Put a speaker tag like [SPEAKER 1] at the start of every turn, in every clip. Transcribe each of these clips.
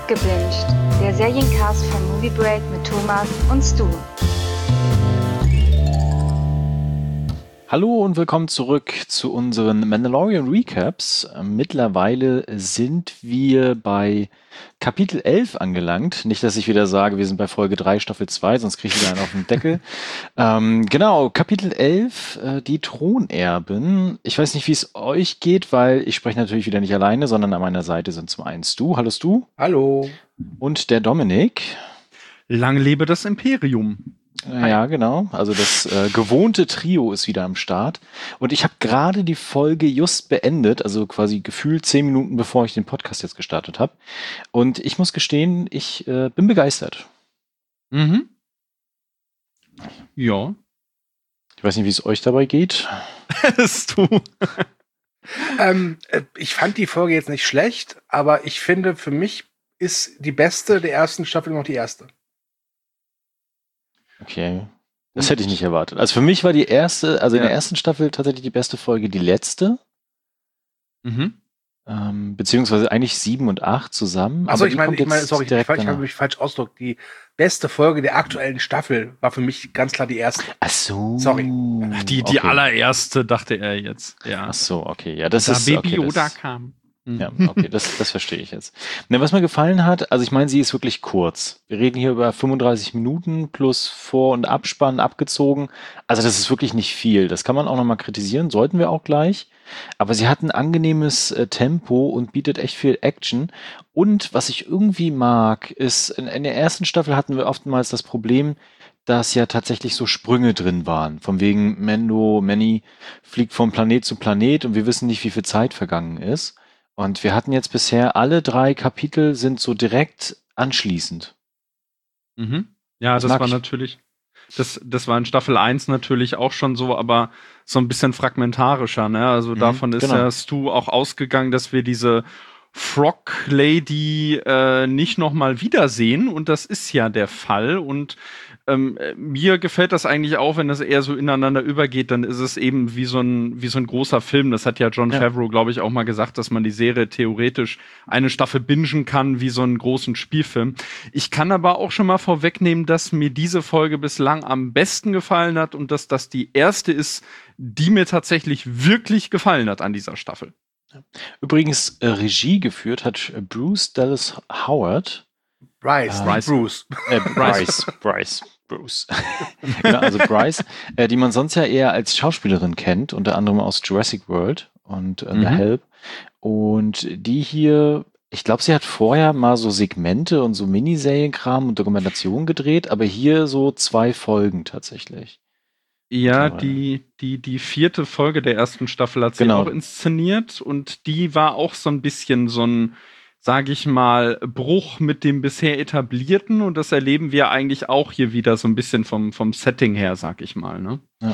[SPEAKER 1] Gebinged, der Seriencast von Movie Break mit Thomas und Stu.
[SPEAKER 2] Hallo und willkommen zurück zu unseren Mandalorian Recaps. Mittlerweile sind wir bei Kapitel 11 angelangt. Nicht, dass ich wieder sage, wir sind bei Folge 3, Staffel 2, sonst kriege ich wieder einen auf den Deckel. Genau, Kapitel 11, die Thronerben. Ich weiß nicht, wie es euch geht, weil ich spreche natürlich wieder nicht alleine, sondern an meiner Seite sind zum einen Stu. Hallo Stu.
[SPEAKER 3] Hallo.
[SPEAKER 2] Und der Dominik.
[SPEAKER 4] Lang lebe das Imperium.
[SPEAKER 2] Ja, genau. Also das gewohnte Trio ist wieder am Start. Und ich habe gerade die Folge just beendet, also quasi gefühlt 10 Minuten, bevor ich den Podcast jetzt gestartet habe. Und ich muss gestehen, ich bin begeistert.
[SPEAKER 4] Mhm. Ja.
[SPEAKER 2] Ich weiß nicht, wie es euch dabei geht.
[SPEAKER 4] Du.
[SPEAKER 3] Ich fand die Folge jetzt nicht schlecht, aber ich finde, für mich ist die beste der ersten Staffel noch die erste.
[SPEAKER 2] Okay, das hätte ich nicht erwartet. Also für mich war die erste, also in der ersten Staffel tatsächlich die beste Folge die letzte.
[SPEAKER 4] Mhm.
[SPEAKER 2] Beziehungsweise eigentlich 7 und 8 zusammen.
[SPEAKER 3] Also
[SPEAKER 2] aber
[SPEAKER 3] ich meine, sorry, ich habe
[SPEAKER 2] danach.
[SPEAKER 3] mich falsch ausgedrückt. Die beste Folge der aktuellen Staffel war für mich ganz klar die erste.
[SPEAKER 2] Ach so.
[SPEAKER 3] Sorry.
[SPEAKER 4] Die
[SPEAKER 2] Okay.
[SPEAKER 4] allererste, dachte er jetzt. Ja.
[SPEAKER 2] Ach so, okay. Ja, das
[SPEAKER 4] Da
[SPEAKER 2] ist
[SPEAKER 4] Baby
[SPEAKER 2] okay,
[SPEAKER 4] Yoda kam.
[SPEAKER 2] Ja, okay, das verstehe ich jetzt. Ne, was mir gefallen hat, also ich meine, sie ist wirklich kurz. Wir reden hier über 35 Minuten plus Vor- und Abspann abgezogen. Also das ist wirklich nicht viel. Das kann man auch nochmal kritisieren, sollten wir auch gleich. Aber sie hat ein angenehmes Tempo und bietet echt viel Action. Und was ich irgendwie mag, ist, in der ersten Staffel hatten wir oftmals das Problem, dass ja tatsächlich so Sprünge drin waren. Von wegen Manny fliegt von Planet zu Planet und wir wissen nicht, wie viel Zeit vergangen ist. Und wir hatten jetzt bisher alle 3 Kapitel sind so direkt anschließend.
[SPEAKER 4] Mhm. Ja, das war natürlich, das war in Staffel 1 natürlich auch schon so, aber so ein bisschen fragmentarischer, ne? Also davon ist ja Stu auch ausgegangen, dass wir diese Frog Lady nicht nochmal wiedersehen, und das ist ja der Fall. Und mir gefällt das eigentlich auch, wenn das eher so ineinander übergeht, dann ist es eben wie so ein großer Film. Das hat ja Jon Favreau, glaube ich, auch mal gesagt, dass man die Serie theoretisch eine Staffel bingen kann, wie so einen großen Spielfilm. Ich kann aber auch schon mal vorwegnehmen, dass mir diese Folge bislang am besten gefallen hat und dass das die erste ist, die mir tatsächlich wirklich gefallen hat an dieser Staffel.
[SPEAKER 2] Übrigens, Regie geführt hat Bruce Dallas Howard.
[SPEAKER 3] Bryce.
[SPEAKER 2] Bruce. Genau, also Bryce, die man sonst ja eher als Schauspielerin kennt, unter anderem aus Jurassic World und The Help. Und die hier, ich glaube, sie hat vorher mal so Segmente und so Miniseriienkram und Dokumentationen gedreht, aber hier so 2 Folgen tatsächlich.
[SPEAKER 4] Ja, die 4. Folge der ersten Staffel hat sie auch inszeniert, und die war auch so ein bisschen so ein, sage ich mal, Bruch mit dem bisher Etablierten, und das erleben wir eigentlich auch hier wieder so ein bisschen vom Setting her, sag ich mal, ne?
[SPEAKER 2] Ja.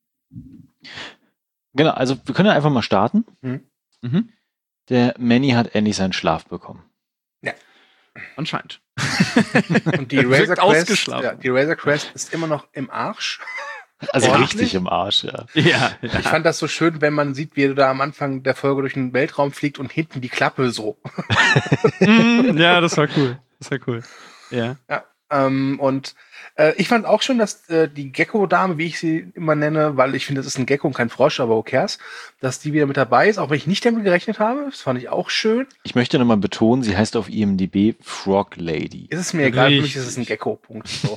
[SPEAKER 2] Genau, also wir können ja einfach mal starten.
[SPEAKER 4] Mhm.
[SPEAKER 2] Der Manny hat endlich seinen Schlaf bekommen.
[SPEAKER 3] Ja.
[SPEAKER 4] Anscheinend.
[SPEAKER 3] Und die Razor Crest ist immer noch im Arsch.
[SPEAKER 2] Also richtig im Arsch, ja.
[SPEAKER 4] Ja.
[SPEAKER 3] Ich fand das so schön, wenn man sieht, wie er da am Anfang der Folge durch den Weltraum fliegt und hinten die Klappe so.
[SPEAKER 4] Ja, das war cool. Ja.
[SPEAKER 3] Und ich fand auch schon, dass die Gecko-Dame, wie ich sie immer nenne, weil ich finde, das ist ein Gecko und kein Frosch, aber who cares, dass die wieder mit dabei ist, auch wenn ich nicht damit gerechnet habe. Das fand ich auch schön.
[SPEAKER 2] Ich möchte nochmal betonen, sie heißt auf IMDb Frog Lady.
[SPEAKER 3] Ist es mir egal, für mich ist es ein Gecko, Punkt. So.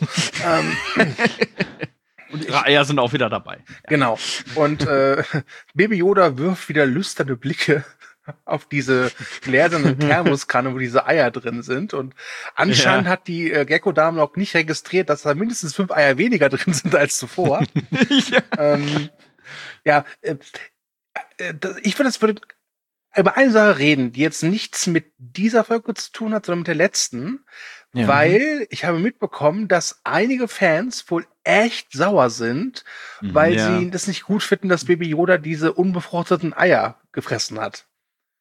[SPEAKER 4] Und ihre Eier sind auch wieder dabei.
[SPEAKER 3] Genau. Und Baby Yoda wirft wieder lüsterne Blicke auf diese gläserne Thermoskanne, wo diese Eier drin sind. Und anscheinend hat die Gecko-Dame noch nicht registriert, dass da mindestens 5 Eier weniger drin sind als zuvor. Ich würde über eine Sache reden, die jetzt nichts mit dieser Folge zu tun hat, sondern mit der letzten. Ja. Weil ich habe mitbekommen, dass einige Fans wohl echt sauer sind, weil sie das nicht gut finden, dass Baby Yoda diese unbefruchteten Eier gefressen hat.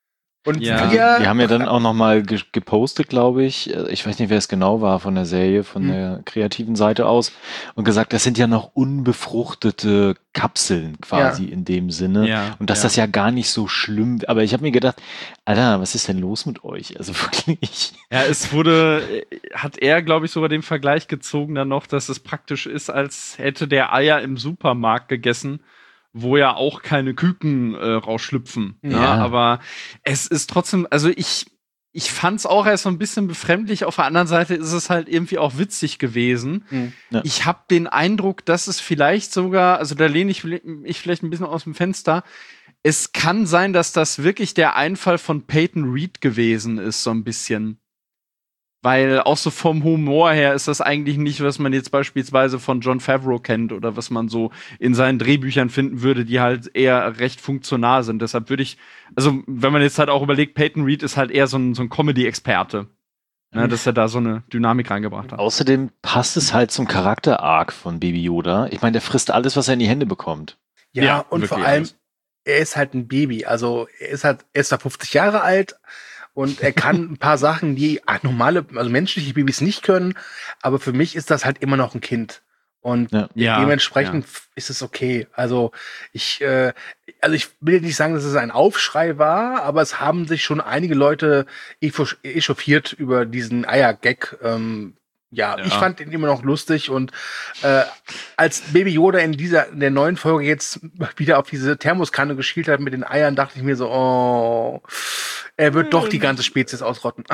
[SPEAKER 3] Und
[SPEAKER 2] die haben ja dann auch nochmal gepostet, glaube ich. Ich weiß nicht, wer es genau war von der Serie, von der kreativen Seite aus. Und gesagt, das sind ja noch unbefruchtete Kapseln quasi in dem Sinne. Ja, und dass das ja gar nicht so schlimm. Aber ich habe mir gedacht, Alter, was ist denn los mit euch? Also wirklich.
[SPEAKER 4] Ja, hat er, glaube ich, sogar den Vergleich gezogen dann noch, dass es praktisch ist, als hätte der Eier im Supermarkt gegessen, wo ja auch keine Küken rausschlüpfen. Ja. Ne? Aber es ist trotzdem, also ich fand's auch erst so ein bisschen befremdlich. Auf der anderen Seite ist es halt irgendwie auch witzig gewesen. Ja. Ich habe den Eindruck, dass es vielleicht sogar, also da lehne ich vielleicht ein bisschen aus dem Fenster, es kann sein, dass das wirklich der Einfall von Peyton Reed gewesen ist, so ein bisschen. Weil auch so vom Humor her ist das eigentlich nicht, was man jetzt beispielsweise von Jon Favreau kennt oder was man so in seinen Drehbüchern finden würde, die halt eher recht funktional sind. Deshalb würde ich, also wenn man jetzt halt auch überlegt, Peyton Reed ist halt eher so ein Comedy-Experte, ne, dass er da so eine Dynamik reingebracht hat.
[SPEAKER 2] Außerdem passt es halt zum Charakter-Arc von Baby Yoda. Ich meine, der frisst alles, was er in die Hände bekommt.
[SPEAKER 3] Ja, und vor allem, er ist halt ein Baby. Also er ist da 50 Jahre alt. Und er kann ein paar Sachen, die normale, also menschliche Babys nicht können. Aber für mich ist das halt immer noch ein Kind. Und dementsprechend ist es okay. Also ich will nicht sagen, dass es ein Aufschrei war, aber es haben sich schon einige Leute echauffiert über diesen Eier-Gag. Ich fand ihn immer noch lustig und als Baby Yoda in der neuen Folge jetzt wieder auf diese Thermoskanne geschielt hat mit den Eiern, dachte ich mir so, oh, er wird doch die ganze Spezies ausrotten.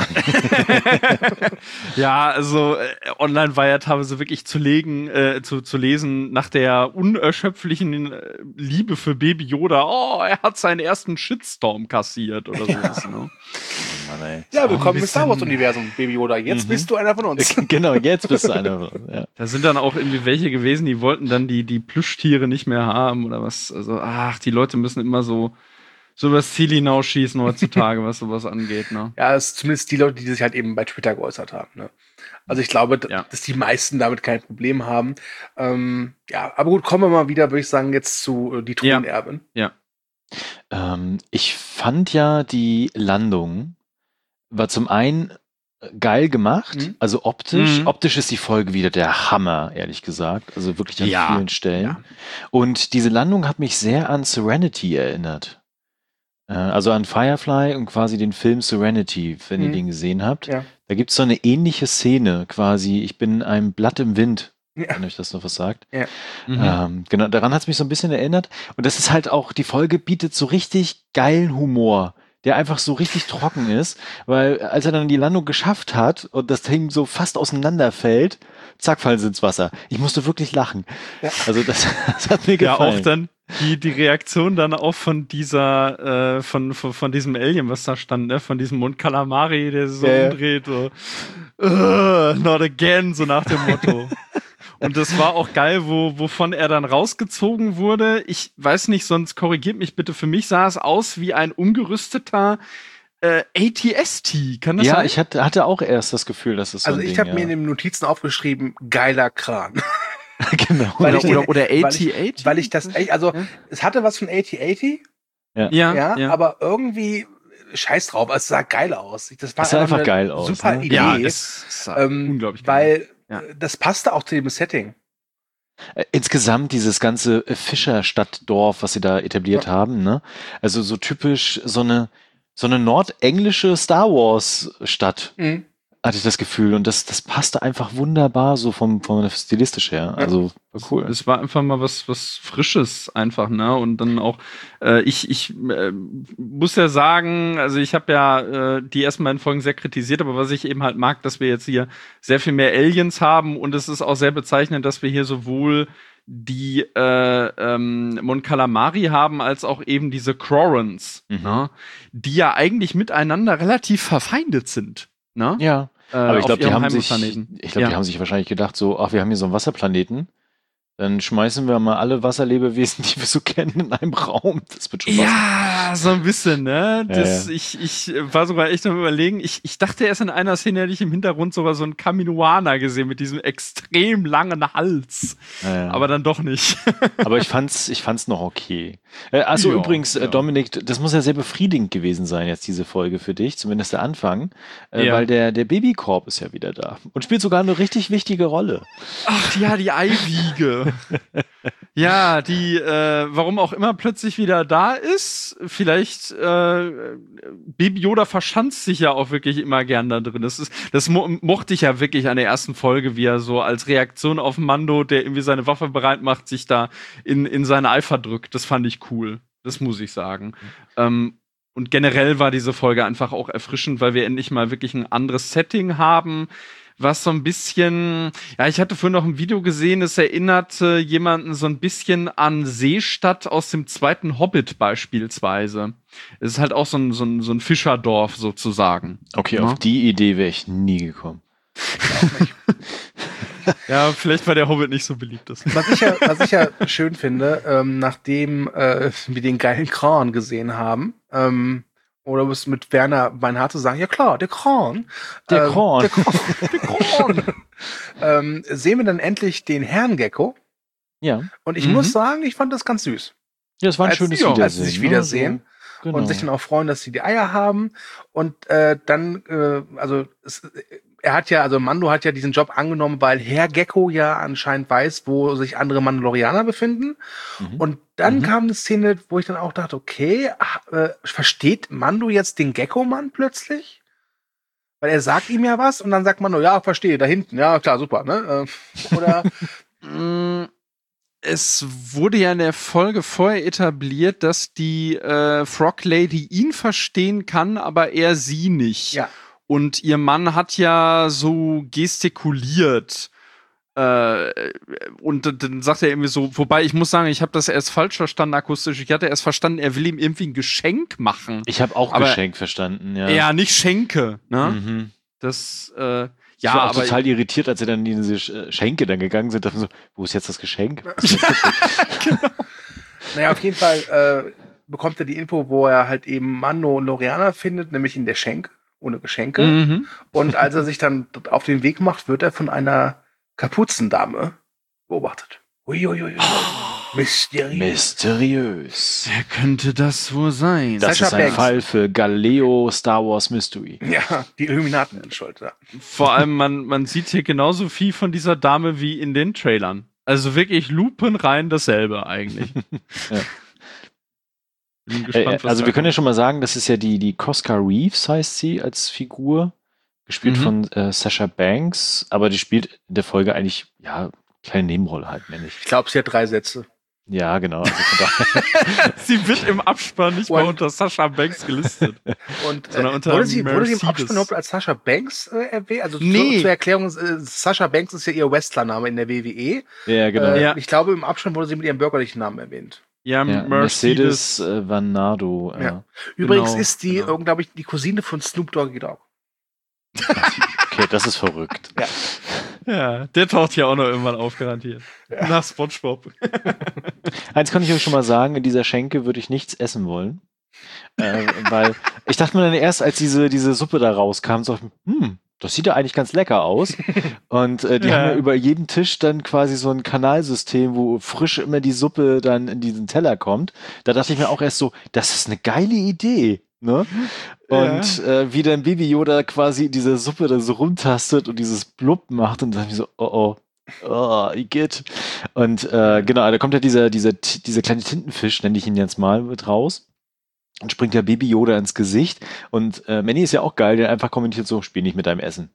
[SPEAKER 4] Ja, also online war ja teilweise wirklich zu lesen nach der unerschöpflichen Liebe für Baby Yoda. Oh, er hat seinen ersten Shitstorm kassiert oder sowas. Ne?
[SPEAKER 3] Ja, willkommen im Star Wars-Universum, Baby Yoda. Jetzt bist du einer von uns.
[SPEAKER 2] Genau, jetzt bist du einer von uns. Ja.
[SPEAKER 4] Da sind dann auch irgendwie welche gewesen, die wollten dann die Plüschtiere nicht mehr haben oder was. Also, die Leute müssen immer so was Ziel hinausschießen heutzutage, was sowas angeht. Ne?
[SPEAKER 3] Ja, es ist zumindest die Leute, die sich halt eben bei Twitter geäußert haben. Ne? Also ich glaube, dass die meisten damit kein Problem haben. Aber gut, kommen wir mal wieder, würde ich sagen, jetzt zu die Thronerbin.
[SPEAKER 4] Ja.
[SPEAKER 2] Ich fand ja die Landung war zum einen geil gemacht, also optisch. Optisch ist die Folge wieder der Hammer, ehrlich gesagt. Also wirklich an vielen Stellen. Ja. Und diese Landung hat mich sehr an Serenity erinnert. Also an Firefly und quasi den Film Serenity, wenn ihr den gesehen habt. Ja. Da gibt es so eine ähnliche Szene, quasi, ich bin ein Blatt im Wind, wenn euch das noch was sagt. Ja. Genau, daran hat es mich so ein bisschen erinnert. Und das ist halt auch, die Folge bietet so richtig geilen Humor, der einfach so richtig trocken ist, weil als er dann die Landung geschafft hat und das Ding so fast auseinanderfällt, zack, fallen sie ins Wasser. Ich musste wirklich lachen. Ja. Also das hat mir gefallen.
[SPEAKER 4] Ja, auch dann die Reaktion dann auch von dieser, von diesem Alien, was da stand, ne? Von diesem Mon Calamari, der so umdreht, so, not again, so nach dem Motto. Und das war auch geil, wovon er dann rausgezogen wurde. Ich weiß nicht, sonst korrigiert mich bitte. Für mich sah es aus wie ein umgerüsteter AT-ST. Kann das sein?
[SPEAKER 2] Ja, ich hatte auch erst das Gefühl, dass es so
[SPEAKER 3] also ich habe mir in den Notizen aufgeschrieben, geiler Kran.
[SPEAKER 2] Genau.
[SPEAKER 4] Oder AT-80?
[SPEAKER 3] Weil ich das, also es hatte was von AT-80. Ja, aber irgendwie scheiß drauf, es sah geil aus. Das
[SPEAKER 2] sah einfach geil aus.
[SPEAKER 3] Super Idee.
[SPEAKER 4] Ja, es sah unglaublich geil.
[SPEAKER 3] Weil das passte auch zu dem Setting.
[SPEAKER 2] Insgesamt dieses ganze Fischerstadtdorf, was sie da etabliert haben, ne? Also so typisch so eine nordenglische Star Wars Stadt, hatte ich das Gefühl. Und das passte einfach wunderbar so vom stilistisch her. Also war cool.
[SPEAKER 4] Es war einfach mal was Frisches einfach, ne? Und dann auch, ich muss ja sagen, also ich habe ja die ersten beiden Folgen sehr kritisiert, aber was ich eben halt mag, dass wir jetzt hier sehr viel mehr Aliens haben und es ist auch sehr bezeichnend, dass wir hier sowohl die Mon Calamari haben, als auch eben diese Krorans, ne? Die ja eigentlich miteinander relativ verfeindet sind. Ne?
[SPEAKER 2] Ja. Aber ich glaube, die haben sich wahrscheinlich gedacht, so, wir haben hier so einen Wasserplaneten. Dann schmeißen wir mal alle Wasserlebewesen, die wir so kennen, in einem Raum. Das wird schon
[SPEAKER 4] was. So ein bisschen, ne? Das, ja. Ich war sogar echt am Überlegen. Ich dachte erst in einer Szene, hätte ich im Hintergrund sogar so einen Kaminoaner gesehen mit diesem extrem langen Hals. Ja. Aber dann doch nicht.
[SPEAKER 2] Aber ich fand's noch okay. Achso, übrigens, Dominik, das muss ja sehr befriedigend gewesen sein, jetzt diese Folge für dich, zumindest der Anfang. Weil der Babykorb ist ja wieder da. Und spielt sogar eine richtig wichtige Rolle.
[SPEAKER 4] Ach ja, die Eiwiege. Ja, die, warum auch immer plötzlich wieder da ist. Vielleicht, Baby Yoda verschanzt sich ja auch wirklich immer gern da drin. Das mochte ich ja wirklich an der ersten Folge, wie er so als Reaktion auf Mando, der irgendwie seine Waffe bereit macht, sich da in seine Eifer drückt. Das fand ich cool. Das muss ich sagen. Und generell war diese Folge einfach auch erfrischend, weil wir endlich mal wirklich ein anderes Setting haben, was so ein bisschen, ja, ich hatte vorhin noch ein Video gesehen, es erinnerte jemanden so ein bisschen an Seestadt aus dem zweiten Hobbit beispielsweise. Es ist halt auch so ein Fischerdorf sozusagen.
[SPEAKER 2] Okay, auf die Idee wäre ich nie gekommen.
[SPEAKER 4] Ja, vielleicht war der Hobbit nicht so beliebt.
[SPEAKER 3] Was ich ja schön finde, nachdem wir den geilen Kran gesehen haben, oder was mit Werner Beinhardt zu sagen, ja klar, der Kran.
[SPEAKER 2] Der Kran.
[SPEAKER 3] Sehen wir dann endlich den Herrn Gecko.
[SPEAKER 2] Ja.
[SPEAKER 3] Und ich muss sagen, ich fand das ganz süß.
[SPEAKER 2] Ja, es war ein schönes Wiedersehen.
[SPEAKER 3] Als sie sich wiedersehen. Genau. Und sich dann auch freuen, dass sie die Eier haben. Und dann, Mando hat ja diesen Job angenommen, weil Herr Gecko ja anscheinend weiß, wo sich andere Mandalorianer befinden. Und dann kam eine Szene, wo ich dann auch dachte, okay, versteht Mando jetzt den Gecko-Mann plötzlich? Weil er sagt ihm ja was und dann sagt Mando, ja, verstehe, da hinten, ja, klar, super, ne? Oder
[SPEAKER 4] es wurde ja in der Folge vorher etabliert, dass die Frog Lady ihn verstehen kann, aber er sie nicht.
[SPEAKER 3] Ja.
[SPEAKER 4] Und ihr Mann hat ja so gestikuliert. Und dann sagt er irgendwie so, wobei ich muss sagen, ich habe das erst falsch verstanden akustisch. Ich hatte erst verstanden, er will ihm irgendwie ein Geschenk machen.
[SPEAKER 2] Ich habe auch Geschenk verstanden, ja.
[SPEAKER 4] Ja, nicht Schenke, ne? Das,
[SPEAKER 2] ich war auch total irritiert, als sie dann in diese Schenke dann gegangen sind. Dachte so, wo ist jetzt das Geschenk?
[SPEAKER 3] Genau. Naja, auf jeden Fall bekommt er die Info, wo er halt eben Mando und Lorianer findet, nämlich in der Schenke. Ohne Geschenke. Und als er sich dann auf den Weg macht, wird er von einer Kapuzendame beobachtet. Uiuiui.
[SPEAKER 2] Mysteriös.
[SPEAKER 4] Wer könnte das wohl sein?
[SPEAKER 2] Das ist ein Fall für Galileo Star Wars Mystery.
[SPEAKER 3] Ja, die Illuminaten sind schuld. Ja.
[SPEAKER 4] Vor allem, man sieht hier genauso viel von dieser Dame wie in den Trailern. Also wirklich lupenrein dasselbe eigentlich.
[SPEAKER 2] Ja. Bin gespannt, also wir können ja schon mal sagen, das ist ja die Cosca Reeves, heißt sie als Figur, gespielt von Sasha Banks, aber die spielt in der Folge eigentlich, ja, kleine Nebenrolle halt, mehr nicht.
[SPEAKER 3] Ich glaube, sie hat 3 Sätze.
[SPEAKER 2] Ja, genau. Also
[SPEAKER 4] sie wird im Abspann nicht mal unter Sasha Banks gelistet.
[SPEAKER 3] Und wurde sie im Abspann überhaupt als Sasha Banks erwähnt? Also zur Erklärung, Sasha Banks ist ja ihr Wrestlername in der WWE.
[SPEAKER 2] Ja, genau.
[SPEAKER 3] Ich glaube, im Abspann wurde sie mit ihrem bürgerlichen Namen erwähnt.
[SPEAKER 4] Ja,
[SPEAKER 2] Mercedes Vanado.
[SPEAKER 3] Ja. Übrigens ist die, glaube ich, die Cousine von Snoop Doggy Dogg.
[SPEAKER 2] Okay, das ist verrückt.
[SPEAKER 4] Ja, der taucht hier auch noch irgendwann auf, garantiert. Ja. Nach SpongeBob.
[SPEAKER 2] Eins kann ich euch schon mal sagen, in dieser Schenke würde ich nichts essen wollen. Weil ich dachte mir dann erst, als diese Suppe da rauskam, so, das sieht ja eigentlich ganz lecker aus. Und die haben ja über jeden Tisch dann quasi so ein Kanalsystem, wo frisch immer die Suppe dann in diesen Teller kommt. Da dachte ich mir auch erst so, das ist eine geile Idee. Ne? Und wie dann Baby Yoda quasi diese Suppe da so rumtastet und dieses Blub macht und dann so, oh, Igitt. Und genau, da kommt ja dieser kleine Tintenfisch, nenne ich ihn jetzt mal, mit raus. Und springt ja Baby Yoda ins Gesicht. Und Manny ist ja auch geil, der einfach kommentiert so, spiel nicht mit deinem Essen.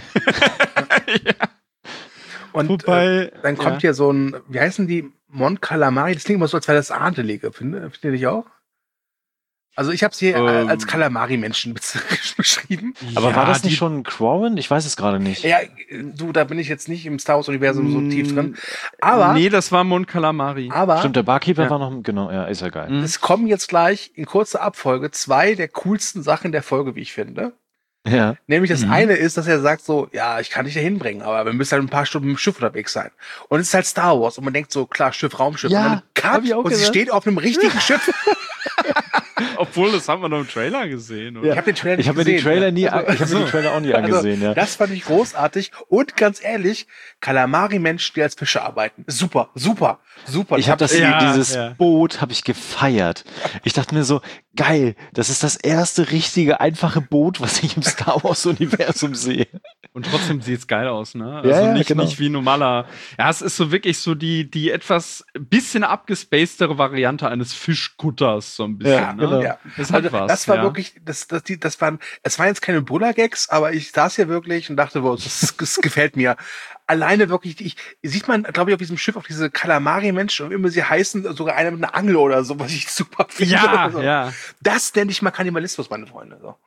[SPEAKER 3] Und dann kommt hier so ein, wie heißen die, Mon Calamari, das klingt immer so, als wäre das Adelige, findet ihr nicht auch? Also ich habe es hier als Calamari-Menschen beschrieben.
[SPEAKER 2] Aber war das nicht schon ein Quarren? Ich weiß es gerade nicht.
[SPEAKER 3] Ja, da bin ich jetzt nicht im Star Wars-Universum so tief drin. Aber
[SPEAKER 4] nee, das war Mon Calamari.
[SPEAKER 2] Stimmt, der Barkeeper war noch, genau, ja, ist ja geil.
[SPEAKER 3] Es kommen jetzt gleich in kurzer Abfolge 2 der coolsten Sachen der Folge, wie ich finde.
[SPEAKER 2] Ja.
[SPEAKER 3] Nämlich das eine ist, dass er sagt so, ja, ich kann dich da hinbringen, aber wir müssen halt ein paar Stunden mit dem Schiff unterwegs sein. Und es ist halt Star Wars und man denkt so, klar, Schiff, Raumschiff.
[SPEAKER 2] Ja,
[SPEAKER 3] und dann Cut und sie steht auf einem richtigen Schiff.
[SPEAKER 4] Obwohl, das haben wir noch im Trailer gesehen, oder?
[SPEAKER 3] Ich habe den Trailer nicht
[SPEAKER 2] Ich habe mir die Trailer nie, ich habe mir die Trailer auch nie angesehen, ja.
[SPEAKER 3] Das fand ich großartig und ganz ehrlich, Kalamari-Menschen, die als Fische arbeiten. Super, super, super.
[SPEAKER 2] Ich habe dieses Boot habe ich gefeiert. Ich dachte mir so, geil, das ist das erste richtige, einfache Boot, was ich im Star Wars-Universum sehe.
[SPEAKER 4] Und trotzdem sieht's geil aus, ne? Also nicht wie normaler. Ja, es ist so wirklich so die etwas bisschen abgespacedere Variante eines Fischkutters, so ein bisschen.
[SPEAKER 2] Ja,
[SPEAKER 4] ne?
[SPEAKER 2] genau.
[SPEAKER 3] Ja.
[SPEAKER 4] Das hat was.
[SPEAKER 3] Das war wirklich, es waren jetzt keine Buller-Gags, aber ich saß hier wirklich und dachte, boah, das gefällt mir. Alleine wirklich, sieht man, glaube ich, auf diesem Schiff, auf diese Kalamari-Menschen, und immer sie heißen, sogar einer mit einer Angel oder so, was ich super finde.
[SPEAKER 4] Ja,
[SPEAKER 3] so.
[SPEAKER 4] ja.
[SPEAKER 3] Das nenne ich mal Kannibalismus, meine Freunde. So.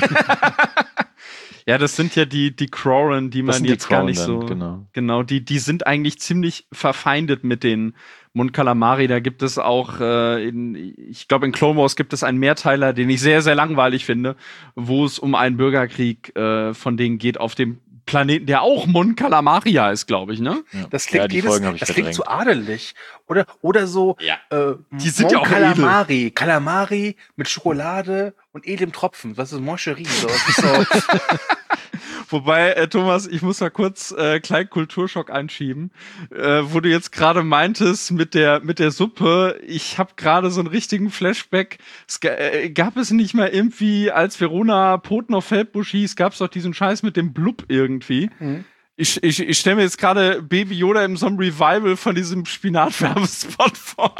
[SPEAKER 4] Ja, das sind ja die Kroran, die man jetzt gar nicht so. Genau, die sind eigentlich ziemlich verfeindet mit den Mon Calamari. Da gibt es auch, ich glaube, in Clone Wars gibt es einen Mehrteiler, den ich sehr, sehr langweilig finde, wo es um einen Bürgerkrieg von denen geht auf dem Planeten, der auch Mon Calamaria ist, glaube ich, ne?
[SPEAKER 2] Ja.
[SPEAKER 3] Das klingt das klingt zu adelig. Oder so,
[SPEAKER 4] die sind ja auch
[SPEAKER 3] Calamari. Calamari mit Schokolade und edlem Tropfen. Das ist Moncherie. So. Das ist so.
[SPEAKER 4] Wobei, Thomas, ich muss mal kurz kleinen Kulturschock einschieben, wo du jetzt gerade meintest mit der Suppe. Ich habe gerade so einen richtigen Flashback. Gab es nicht mal irgendwie, als Verona Poten auf Feldbusch hieß, gab es doch diesen Scheiß mit dem Blub irgendwie. Mhm. Ich stelle mir jetzt gerade Baby Yoda in so einem Revival von diesem Spinatwerbespot vor.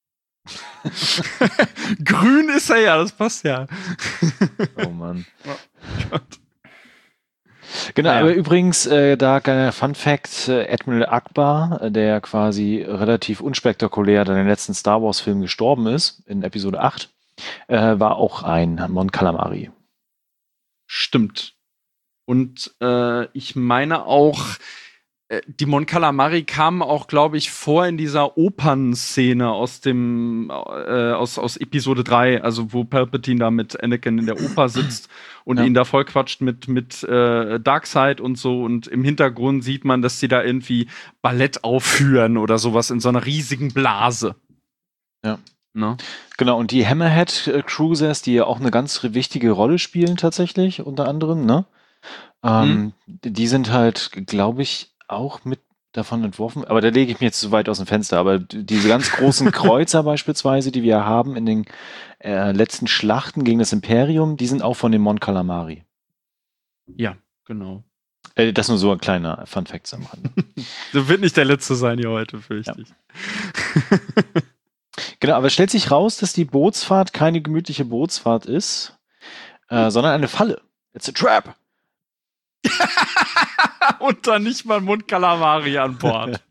[SPEAKER 4] Grün ist er ja, das passt ja.
[SPEAKER 2] Oh Mann. Oh Gott. Genau, aber übrigens, da kleiner Fun Fact, Admiral Akbar, der quasi relativ unspektakulär dann in den letzten Star Wars Film gestorben ist, in Episode 8, war auch ein Mon Calamari.
[SPEAKER 4] Stimmt. Und ich meine auch, die Mon Calamari kamen auch, glaube ich, vor in dieser Opernszene aus Episode 3, also wo Palpatine da mit Anakin in der Oper sitzt und ihn da vollquatscht mit Darkseid und so, und im Hintergrund sieht man, dass sie da irgendwie Ballett aufführen oder sowas in so einer riesigen Blase.
[SPEAKER 2] Ja. No. Genau, und die Hammerhead Cruisers, die ja auch eine ganz wichtige Rolle spielen tatsächlich, unter anderem, ne? Die sind halt, glaube ich, auch mit davon entworfen, aber da lege ich mir jetzt zu weit aus dem Fenster, aber diese ganz großen Kreuzer beispielsweise, die wir haben in den letzten Schlachten gegen das Imperium, die sind auch von den Mon Calamari.
[SPEAKER 4] Ja, genau.
[SPEAKER 2] Das nur so ein kleiner Fun-Fact am Rande.
[SPEAKER 4] Das wird nicht der letzte sein hier heute, fürchte ich.
[SPEAKER 2] Genau, aber es stellt sich raus, dass die Bootsfahrt keine gemütliche Bootsfahrt ist, sondern eine Falle. It's a trap.
[SPEAKER 4] Und dann nicht mal Mon Calamari an Bord.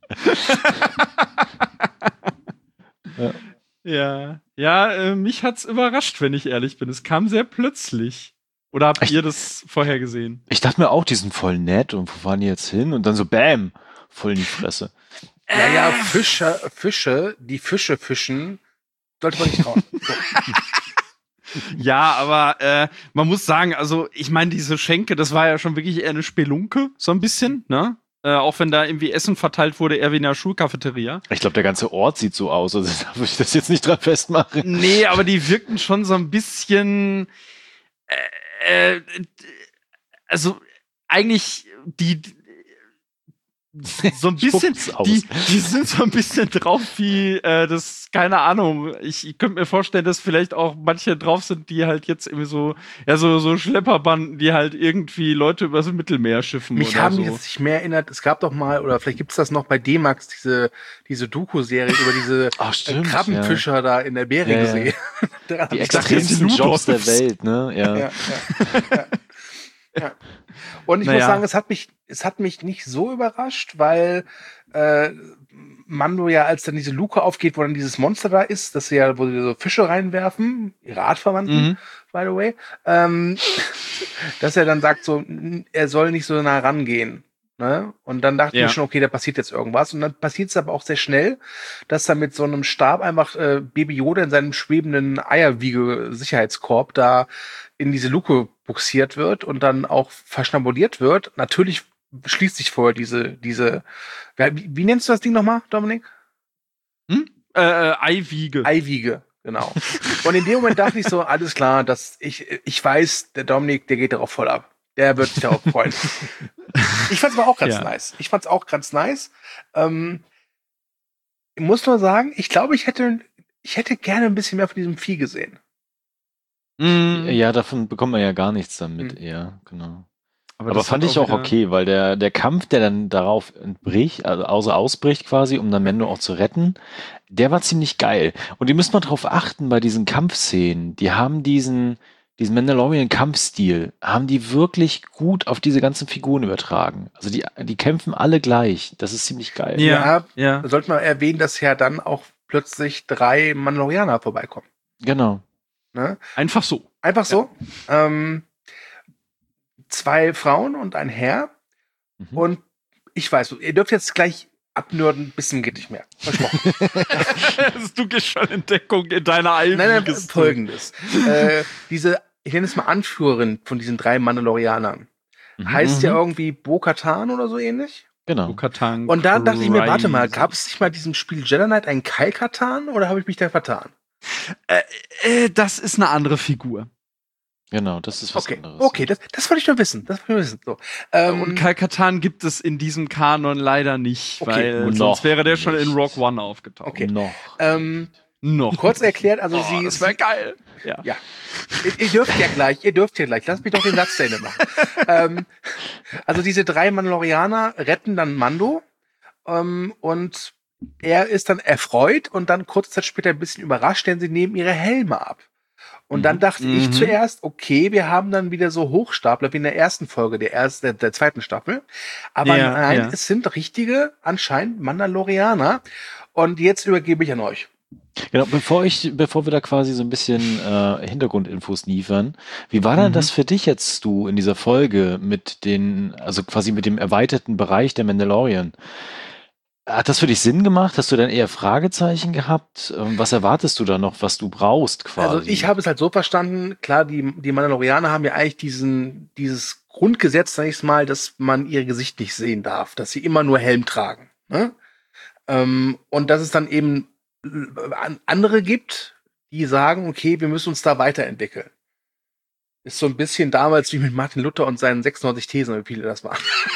[SPEAKER 4] Ja, mich hat's überrascht, wenn ich ehrlich bin. Es kam sehr plötzlich. Oder habt ihr das vorher gesehen?
[SPEAKER 2] Ich dachte mir auch, die sind voll nett und wo fahren die jetzt hin? Und dann so bam, voll in die Fresse.
[SPEAKER 3] Ja, Fische, die Fische fischen, sollte man nicht trauen. So.
[SPEAKER 4] Ja, aber man muss sagen, also ich meine, diese Schenke, das war ja schon wirklich eher eine Spelunke, so ein bisschen, ne? Auch wenn da irgendwie Essen verteilt wurde, eher wie in einer Schulcafeteria.
[SPEAKER 2] Ich glaube, der ganze Ort sieht so aus, also da würde ich das jetzt nicht dran festmachen.
[SPEAKER 4] Nee, aber die wirkten schon so ein bisschen also eigentlich so ein bisschen, die sind so ein bisschen drauf wie, keine Ahnung, ich könnte mir vorstellen, dass vielleicht auch manche drauf sind, die halt jetzt irgendwie so Schlepperbanden, die halt irgendwie Leute übers Mittelmeer schiffen.
[SPEAKER 3] Mich
[SPEAKER 4] oder
[SPEAKER 3] haben
[SPEAKER 4] so.
[SPEAKER 3] die jetzt nicht mehr erinnert, es gab doch mal, oder vielleicht gibt es das noch bei D-Max, diese Doku-Serie über diese Krabbenfischer da in der Beringsee.
[SPEAKER 2] Ja. Die extremsten Jobs der Welt, ne? Ja.
[SPEAKER 3] Ja. Und ich muss sagen, es hat mich nicht so überrascht, weil Mando ja, als dann diese Luke aufgeht, wo dann dieses Monster da ist, wo sie so Fische reinwerfen, ihre Artverwandten, by the way, dass er dann sagt so, er soll nicht so nah rangehen. Ne? Und dann dachte ich schon, okay, da passiert jetzt irgendwas. Und dann passiert es aber auch sehr schnell, dass da mit so einem Stab einfach Baby Yoda in seinem schwebenden Eierwiege-Sicherheitskorb da in diese Luke buxiert wird und dann auch verschnabuliert wird. Natürlich schließt sich vorher diese wie nennst du das Ding nochmal, Dominik?
[SPEAKER 4] Eiwiege.
[SPEAKER 3] Eiwiege, genau. Und in dem Moment dachte ich so, alles klar, ich weiß, der Dominik, der geht darauf voll ab. Der wird sich darauf freuen. Ich fand's aber auch ganz nice. Ich muss nur sagen, ich glaube, ich hätte gerne ein bisschen mehr von diesem Vieh gesehen.
[SPEAKER 2] Ja, davon bekommt man ja gar nichts damit, eher, genau. Aber fand ich auch okay, weil der Kampf, der dann darauf entbricht, also ausbricht quasi, um dann Mando auch zu retten, der war ziemlich geil. Und die müssen mal drauf achten bei diesen Kampfszenen. Die haben diesen Mandalorian-Kampfstil, haben die wirklich gut auf diese ganzen Figuren übertragen. Also die kämpfen alle gleich. Das ist ziemlich geil.
[SPEAKER 3] Ja. Sollte man erwähnen, dass ja dann auch plötzlich 3 Mandalorianer vorbeikommen.
[SPEAKER 2] Genau.
[SPEAKER 3] Ne?
[SPEAKER 4] Einfach so.
[SPEAKER 3] Einfach so. 2 Frauen und ein Herr. Und ich weiß, ihr dürft jetzt gleich abnörden, bisschen geht nicht mehr. Versprochen.
[SPEAKER 4] Du gehst schon in Deckung in deiner eigenen.
[SPEAKER 3] Nein, Folgendes. Ich nenne es mal Anführerin von diesen 3 Mandalorianern. Heißt ja irgendwie Bo-Katan oder so ähnlich?
[SPEAKER 2] Genau.
[SPEAKER 4] Bo-Katan.
[SPEAKER 3] Und da dachte ich mir, warte mal, gab es nicht mal diesem Spiel Jedi Knight einen Kyle-Katan oder habe ich mich da vertan?
[SPEAKER 4] Das ist eine andere Figur.
[SPEAKER 2] Genau, das ist was anderes.
[SPEAKER 3] Okay, das wollte ich nur wissen. So.
[SPEAKER 4] Und Kyle-Katan gibt es in diesem Kanon leider nicht, weil sonst wäre der schon in Rogue One aufgetaucht.
[SPEAKER 3] Okay.
[SPEAKER 4] Noch.
[SPEAKER 3] Kurz erklärt, also
[SPEAKER 4] das wäre geil.
[SPEAKER 3] Ja. Ihr dürft ja gleich. Lass mich doch den Satz zu Ende machen. Also diese 3 Mandalorianer retten dann Mando und er ist dann erfreut und dann kurze Zeit später ein bisschen überrascht, denn sie nehmen ihre Helme ab. Und dann dachte ich zuerst, okay, wir haben dann wieder so Hochstapler wie in der ersten Folge der 2. Staffel. Aber nein, es sind richtige, anscheinend Mandalorianer. Und jetzt übergebe ich an euch.
[SPEAKER 2] Genau, bevor wir da quasi so ein bisschen Hintergrundinfos liefern, wie war denn das für dich jetzt, in dieser Folge also quasi mit dem erweiterten Bereich der Mandalorian? Hat das für dich Sinn gemacht? Hast du dann eher Fragezeichen gehabt? Was erwartest du da noch, was du brauchst quasi?
[SPEAKER 3] Also ich habe es halt so verstanden, klar, die Mandalorianer haben ja eigentlich dieses Grundgesetz, sag ich mal, dass man ihr Gesicht nicht sehen darf, dass sie immer nur Helm tragen. Ne? Und dass es dann eben andere gibt, die sagen, okay, wir müssen uns da weiterentwickeln. Ist so ein bisschen damals wie mit Martin Luther und seinen 96 Thesen, wie viele das waren.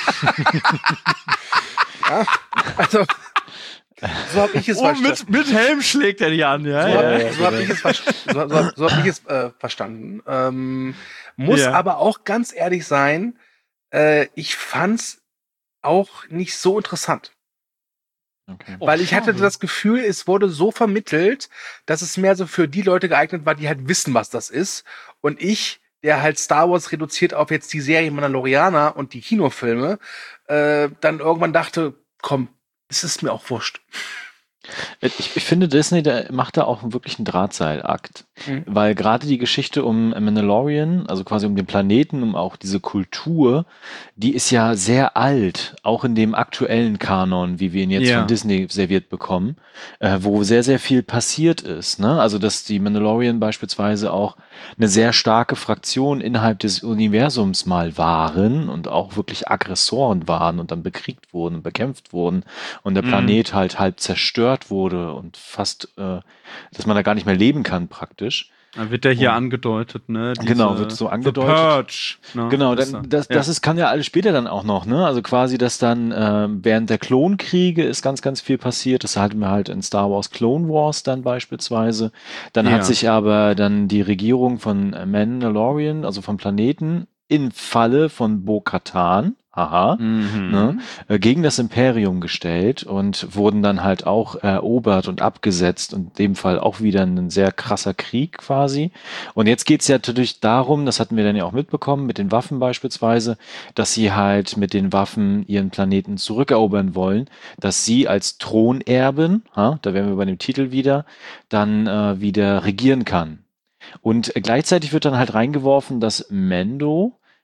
[SPEAKER 3] Ja, also so habe ich es verstanden.
[SPEAKER 4] Mit Helm schlägt er die an, ja.
[SPEAKER 3] So habe ich es verstanden. Muss aber auch ganz ehrlich sein, ich fand's auch nicht so interessant. Okay. Weil ich hatte das Gefühl, es wurde so vermittelt, dass es mehr so für die Leute geeignet war, die halt wissen, was das ist. Und ich, der halt Star Wars reduziert auf jetzt die Serie Mandalorianer und die Kinofilme, dann irgendwann dachte, komm, es ist mir auch wurscht.
[SPEAKER 2] Ich finde, Disney macht da auch wirklich einen Drahtseilakt, weil gerade die Geschichte um Mandalorian, also quasi um den Planeten, um auch diese Kultur, die ist ja sehr alt, auch in dem aktuellen Kanon, wie wir ihn jetzt von Disney serviert bekommen, wo sehr, sehr viel passiert ist. Ne? Also, dass die Mandalorian beispielsweise auch eine sehr starke Fraktion innerhalb des Universums mal waren und auch wirklich Aggressoren waren und dann bekriegt wurden und bekämpft wurden und der Planet halt halb zerstört wurde und fast, dass man da gar nicht mehr leben kann praktisch.
[SPEAKER 4] Dann wird der hier angedeutet, ne?
[SPEAKER 2] Genau, wird so angedeutet.
[SPEAKER 4] The Purge, ne?
[SPEAKER 2] Genau, das kann ja alles später dann auch noch, ne? Also quasi, dass dann während der Klonkriege ist ganz, ganz viel passiert. Das hatten wir halt in Star Wars Clone Wars dann beispielsweise. Dann hat sich aber dann die Regierung von Mandalorian, also vom Planeten, im Falle von Bo-Katan, gegen das Imperium gestellt und wurden dann halt auch erobert und abgesetzt und in dem Fall auch wieder ein sehr krasser Krieg quasi. Und jetzt geht's ja natürlich darum, das hatten wir dann ja auch mitbekommen, mit den Waffen beispielsweise, dass sie halt mit den Waffen ihren Planeten zurückerobern wollen, dass sie als Thronerben, da wären wir bei dem Titel wieder, dann wieder regieren kann. Und gleichzeitig wird dann halt reingeworfen, dass Mando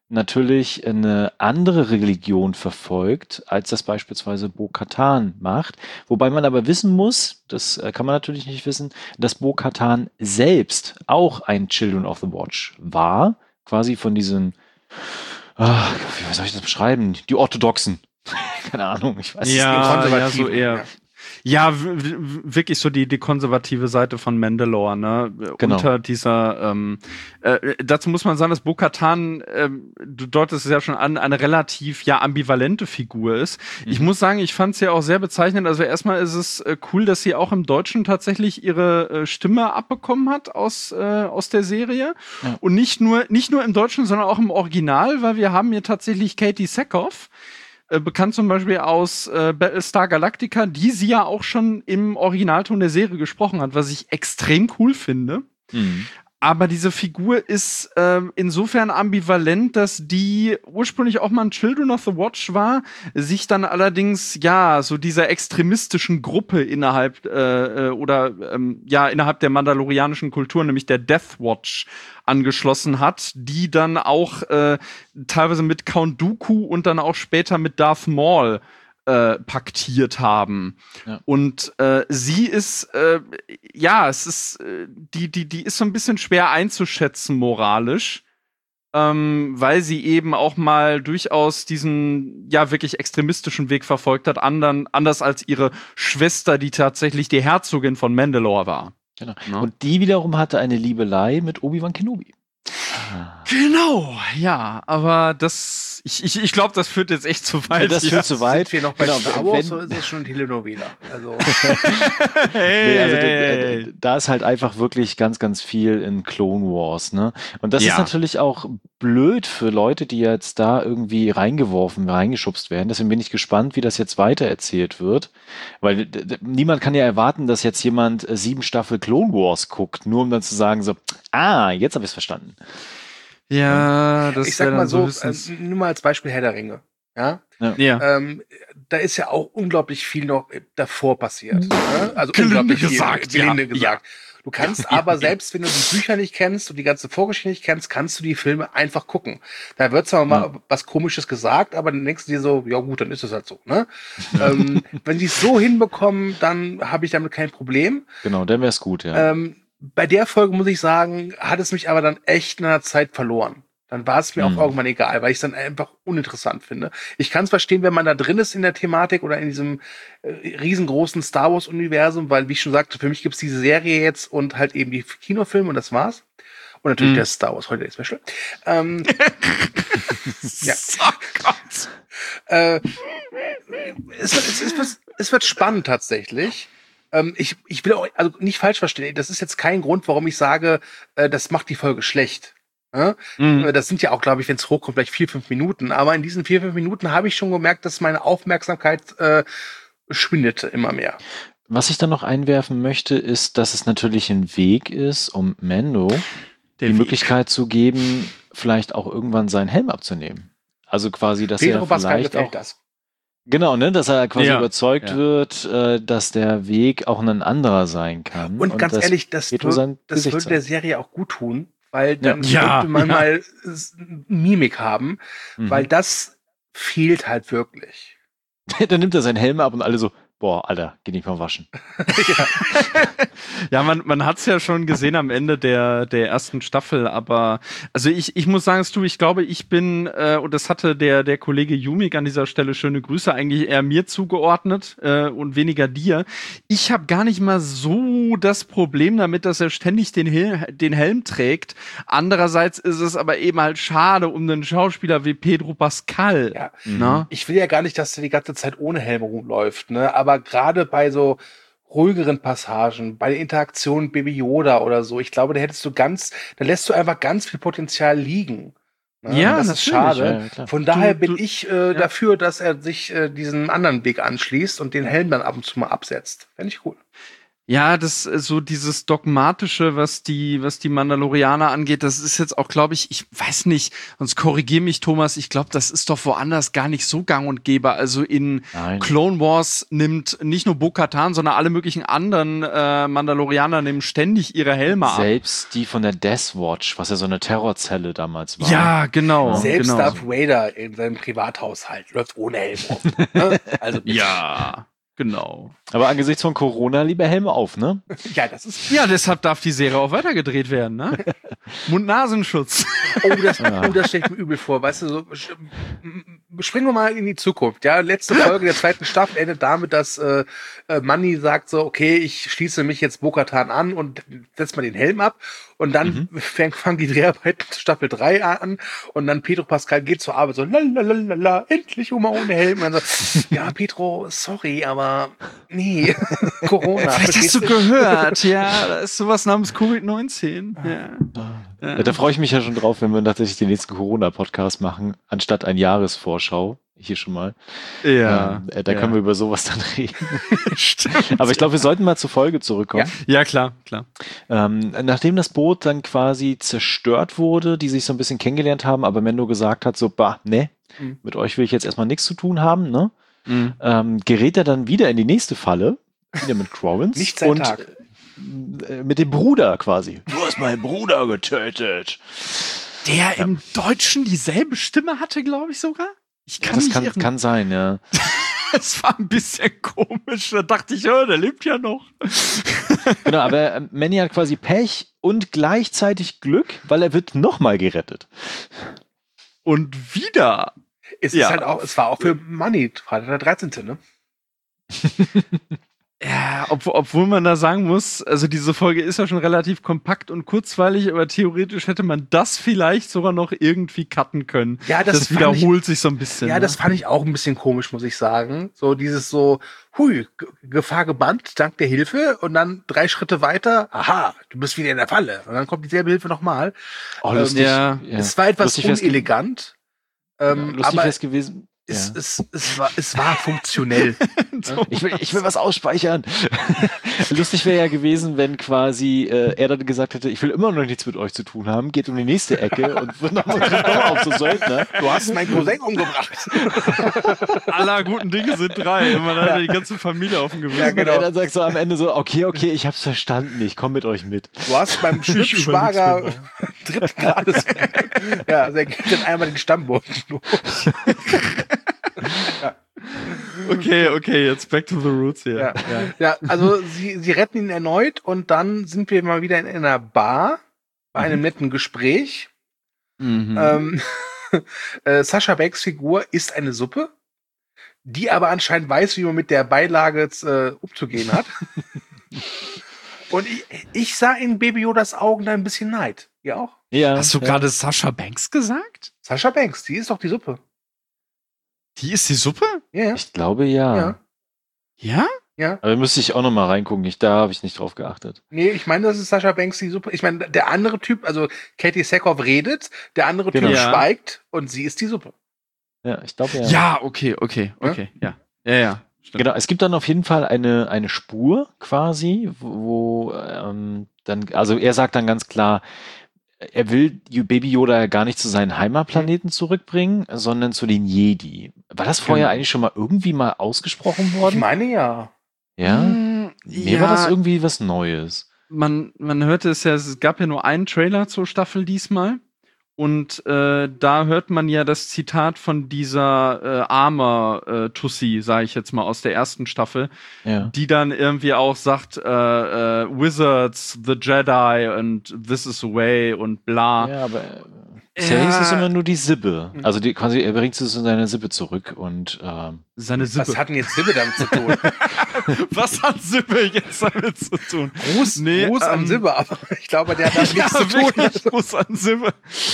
[SPEAKER 2] natürlich eine andere Religion verfolgt, als das beispielsweise Bo-Katan macht. Wobei man aber wissen muss, das kann man natürlich nicht wissen, dass Bo-Katan selbst auch ein Children of the Watch war, quasi von diesen, wie soll ich das beschreiben? Die Orthodoxen. Keine Ahnung, ich weiß es nicht.
[SPEAKER 4] Ja, so eher. Ja, wirklich so die konservative Seite von Mandalore, ne?
[SPEAKER 2] Genau.
[SPEAKER 4] Unter dieser, dazu muss man sagen, dass Bo-Katan, du deutest es ja schon an, eine relativ, ambivalente Figur ist. Ich muss sagen, ich fand es ja auch sehr bezeichnend. Also erstmal ist es cool, dass sie auch im Deutschen tatsächlich ihre Stimme abbekommen hat aus der Serie. Ja. Und nicht nur im Deutschen, sondern auch im Original, weil wir haben hier tatsächlich Katie Sackhoff, bekannt zum Beispiel aus Battlestar Galactica, die sie ja auch schon im Originalton der Serie gesprochen hat, was ich extrem cool finde. Mhm. Aber diese Figur ist insofern ambivalent, dass die ursprünglich auch mal ein Children of the Watch war, sich dann allerdings so dieser extremistischen Gruppe innerhalb innerhalb der mandalorianischen Kultur, nämlich der Death Watch, angeschlossen hat, die dann auch teilweise mit Count Dooku und dann auch später mit Darth Maul paktiert haben. Ja. Und sie ist, es ist, die ist so ein bisschen schwer einzuschätzen moralisch, weil sie eben auch mal durchaus diesen, wirklich extremistischen Weg verfolgt hat, anders als ihre Schwester, die tatsächlich die Herzogin von Mandalore war.
[SPEAKER 2] Genau. Ja. Und die wiederum hatte eine Liebelei mit Obi-Wan Kenobi.
[SPEAKER 4] Genau, aber ich glaube, das führt jetzt echt zu weit.
[SPEAKER 2] Das führt zu weit.
[SPEAKER 3] Sind wir noch bei Star Wars, so ist es schon Telenovela. Also.
[SPEAKER 2] Da ist halt einfach wirklich ganz, ganz viel in Clone Wars, ne? Und das ist natürlich auch blöd für Leute, die jetzt da irgendwie reingeschubst werden. Deswegen bin ich gespannt, wie das jetzt weitererzählt wird. Weil niemand kann ja erwarten, dass jetzt jemand 7 Staffel Clone Wars guckt, nur um dann zu sagen so, jetzt habe ich es verstanden.
[SPEAKER 4] Ja, das
[SPEAKER 3] ich sag mal so, nur mal als Beispiel Herr der Ringe. Ja. Da ist ja auch unglaublich viel noch davor passiert. Ne? Also unglaublich viel. Gelinde gesagt. Du kannst aber, selbst wenn du die Bücher nicht kennst und die ganze Vorgeschichte nicht kennst, kannst du die Filme einfach gucken. Da wird zwar mal was Komisches gesagt, aber dann denkst du dir so, ja gut, dann ist es halt so. Ne? Wenn die es so hinbekommen, dann habe ich damit kein Problem.
[SPEAKER 2] Genau, dann wäre es gut, ja.
[SPEAKER 3] Bei der Folge, muss ich sagen, hat es mich aber dann echt in einer Zeit verloren. Dann war es mir auch irgendwann egal, weil ich es dann einfach uninteressant finde. Ich kann es verstehen, wenn man da drin ist in der Thematik oder in diesem riesengroßen Star Wars-Universum, weil, wie ich schon sagte, für mich gibt es diese Serie jetzt und halt eben die Kinofilme und das war's. Und natürlich der Star Wars Holiday Special. Ja. Oh Gott. Es wird spannend tatsächlich. Ich will auch, also nicht falsch verstehen, das ist jetzt kein Grund, warum ich sage, das macht die Folge schlecht. Ja? Das sind ja auch, glaube ich, wenn es hochkommt, vielleicht 4-5 Minuten. Aber in diesen 4-5 Minuten habe ich schon gemerkt, dass meine Aufmerksamkeit schwindete immer mehr.
[SPEAKER 2] Was ich dann noch einwerfen möchte, ist, dass es natürlich ein Weg ist, um Mando die Möglichkeit zu geben, vielleicht auch irgendwann seinen Helm abzunehmen. Also quasi, dass er vielleicht auch... Genau, ne, dass er quasi überzeugt wird, dass der Weg auch ein anderer sein kann.
[SPEAKER 3] Und ganz ehrlich, das würde der Serie auch gut tun, weil dann könnte man mal Mimik haben, weil das fehlt halt wirklich.
[SPEAKER 2] Dann nimmt er seinen Helm ab und alle so, boah, Alter, geh nicht mal waschen.
[SPEAKER 4] Ja, man hat's ja schon gesehen am Ende der ersten Staffel, aber also ich muss sagen, ich glaube, ich bin, und das hatte der Kollege Jumik an dieser Stelle, schöne Grüße, eigentlich eher mir zugeordnet und weniger dir. Ich habe gar nicht mal so das Problem damit, dass er ständig den Helm trägt. Andererseits ist es aber eben halt schade um einen Schauspieler wie Pedro Pascal.
[SPEAKER 3] Ja. Ich will ja gar nicht, dass er die ganze Zeit ohne Helm rumläuft, ne? Aber gerade bei so ruhigeren Passagen, bei der Interaktion mit Baby Yoda oder so, ich glaube, da lässt du einfach ganz viel Potenzial liegen. Ne?
[SPEAKER 4] Ja,
[SPEAKER 3] das ist schade. Ja, von daher bin ich dafür, dass er sich diesen anderen Weg anschließt und den Helm dann ab und zu mal absetzt. Fände ich cool.
[SPEAKER 4] Ja, das so dieses Dogmatische, was die Mandalorianer angeht, das ist jetzt auch, glaube ich weiß nicht, sonst korrigier mich, Thomas, ich glaube, das ist doch woanders gar nicht so gang und gäbe. Also in Clone Wars nimmt nicht nur Bo-Katan, sondern alle möglichen anderen Mandalorianer nehmen ständig ihre Helme ab.
[SPEAKER 2] Selbst die von der Death Watch, was ja so eine Terrorzelle damals war.
[SPEAKER 4] Ja, genau.
[SPEAKER 3] Selbst
[SPEAKER 4] genau.
[SPEAKER 3] Darth Vader in seinem Privathaushalt läuft ohne Helm rum. Ne? Also
[SPEAKER 4] ja. Genau.
[SPEAKER 2] Aber angesichts von Corona lieber Helme auf, ne?
[SPEAKER 3] Ja, das ist.
[SPEAKER 4] Ja, deshalb darf die Serie auch weitergedreht werden, ne? Mund-Nasenschutz.
[SPEAKER 3] Das stelle ich mir übel vor. Weißt du, so, springen wir mal in die Zukunft. Ja, letzte Folge der 2. Staffel endet damit, dass Manny sagt so, okay, ich schließe mich jetzt Bo-Katan an und setze mal den Helm ab. Und dann fangen die Dreharbeiten Staffel 3 an und dann Pedro Pascal geht zur Arbeit so, lalalala, endlich Oma ohne Helm. Und dann so, ja, Pedro, sorry, aber nee, Corona.
[SPEAKER 4] Vielleicht hast du gehört, ja, da ist sowas namens Covid-19. Ja.
[SPEAKER 2] Ja, da freue ich mich ja schon drauf, wenn wir tatsächlich den nächsten Corona-Podcast machen, anstatt ein Jahresvorschau. Hier schon mal.
[SPEAKER 4] Ja.
[SPEAKER 2] Da können wir über sowas dann reden.
[SPEAKER 4] Stimmt.
[SPEAKER 2] Aber ich glaube, wir sollten mal zur Folge zurückkommen.
[SPEAKER 4] Ja, klar.
[SPEAKER 2] Nachdem das Boot dann quasi zerstört wurde, die sich so ein bisschen kennengelernt haben, aber Mendo gesagt hat, so, mit euch will ich jetzt erstmal nichts zu tun haben, ne? Gerät er dann wieder in die nächste Falle, wieder mit Crowens.
[SPEAKER 3] Nicht sein Tag.
[SPEAKER 2] Mit dem Bruder quasi. Du hast meinen Bruder getötet.
[SPEAKER 4] Der im Deutschen dieselbe Stimme hatte, glaube ich sogar.
[SPEAKER 2] Kann sein, ja.
[SPEAKER 4] Es war ein bisschen komisch. Da dachte ich, der lebt ja noch.
[SPEAKER 2] Genau, aber Manny hat quasi Pech und gleichzeitig Glück, weil er wird nochmal gerettet.
[SPEAKER 4] Und wieder.
[SPEAKER 3] Es war auch für Manny, Freitag der 13., ne?
[SPEAKER 4] Ja, obwohl man da sagen muss, also diese Folge ist ja schon relativ kompakt und kurzweilig, aber theoretisch hätte man das vielleicht sogar noch irgendwie cutten können.
[SPEAKER 3] Ja, das
[SPEAKER 4] wiederholt sich so ein bisschen.
[SPEAKER 3] Ja,
[SPEAKER 4] ne?
[SPEAKER 3] Das fand ich auch ein bisschen komisch, muss ich sagen. So dieses so, Gefahr gebannt, dank der Hilfe und dann 3 Schritte weiter, aha, du bist wieder in der Falle. Und dann kommt dieselbe Hilfe nochmal.
[SPEAKER 2] Lustig.
[SPEAKER 3] Es war etwas unelegant.
[SPEAKER 2] Lustig wäre es gewesen.
[SPEAKER 3] Es war funktionell.
[SPEAKER 2] Ich will was ausspeichern. Lustig wäre ja gewesen, wenn quasi er dann gesagt hätte, ich will immer noch nichts mit euch zu tun haben, geht um die nächste Ecke und wird nochmal auf so Söldner.
[SPEAKER 3] Du hast meinen Cousin umgebracht.
[SPEAKER 4] Aller guten Dinge sind 3. Und man hat die ganze Familie auf dem Gewissen.
[SPEAKER 2] Ja, genau. Und er dann sagt so am Ende so, okay, ich hab's verstanden, ich komm mit euch mit.
[SPEAKER 3] Du hast beim Schwager 3. Grades. Ja, also er geht dann einmal den Stammboden durch.
[SPEAKER 4] Ja. Okay, jetzt back to the roots hier.
[SPEAKER 3] Ja, also sie retten ihn erneut und dann sind wir mal wieder in einer Bar bei einem netten Gespräch. Sasha Banks Figur ist eine Suppe, die aber anscheinend weiß, wie man mit der Beilage umzugehen hat. Und ich sah in Baby Yodas Augen da ein bisschen Neid. Ihr auch?
[SPEAKER 2] Ja.
[SPEAKER 4] Hast du gerade Sasha Banks gesagt?
[SPEAKER 3] Sasha Banks, die ist doch die Suppe.
[SPEAKER 4] Die ist die Suppe?
[SPEAKER 3] Ja.
[SPEAKER 2] Ich glaube, ja.
[SPEAKER 4] Ja?
[SPEAKER 3] Ja.
[SPEAKER 2] Aber müsste ich auch noch mal reingucken. Da habe ich nicht drauf geachtet.
[SPEAKER 3] Nee, ich meine, das ist Sasha Banks die Suppe. Ich meine, der andere Typ, also Katie Sackhoff redet, der andere Typ schweigt und sie ist die Suppe.
[SPEAKER 2] Ja, ich glaube, ja.
[SPEAKER 4] Ja, okay. Ja. Stimmt.
[SPEAKER 2] Genau, es gibt dann auf jeden Fall eine Spur quasi, wo dann, also er sagt dann ganz klar, er will Baby Yoda ja gar nicht zu seinen Heimatplaneten zurückbringen, sondern zu den Jedi. War das vorher eigentlich schon mal irgendwie mal ausgesprochen worden?
[SPEAKER 3] Ich meine ja.
[SPEAKER 2] Ja? Mir war das irgendwie was Neues.
[SPEAKER 4] Man hörte es ja, es gab ja nur einen Trailer zur Staffel diesmal. Und da hört man ja das Zitat von dieser Armor-Tussi, sage ich jetzt mal, aus der ersten Staffel, die dann irgendwie auch sagt, Wizards, the Jedi und this is the way und bla.
[SPEAKER 2] Ja, aber bisher hieß es immer nur die Sibbe. Also quasi, er bringt es in seine Sibbe zurück und
[SPEAKER 4] seine Sibbe.
[SPEAKER 3] Was hat denn jetzt Sibbe damit zu tun?
[SPEAKER 4] Was hat Sibbe jetzt damit zu tun?
[SPEAKER 3] Gruß an Sibbe, aber ich glaube, der hat da nichts zu tun.
[SPEAKER 4] Gruß an Sibbe.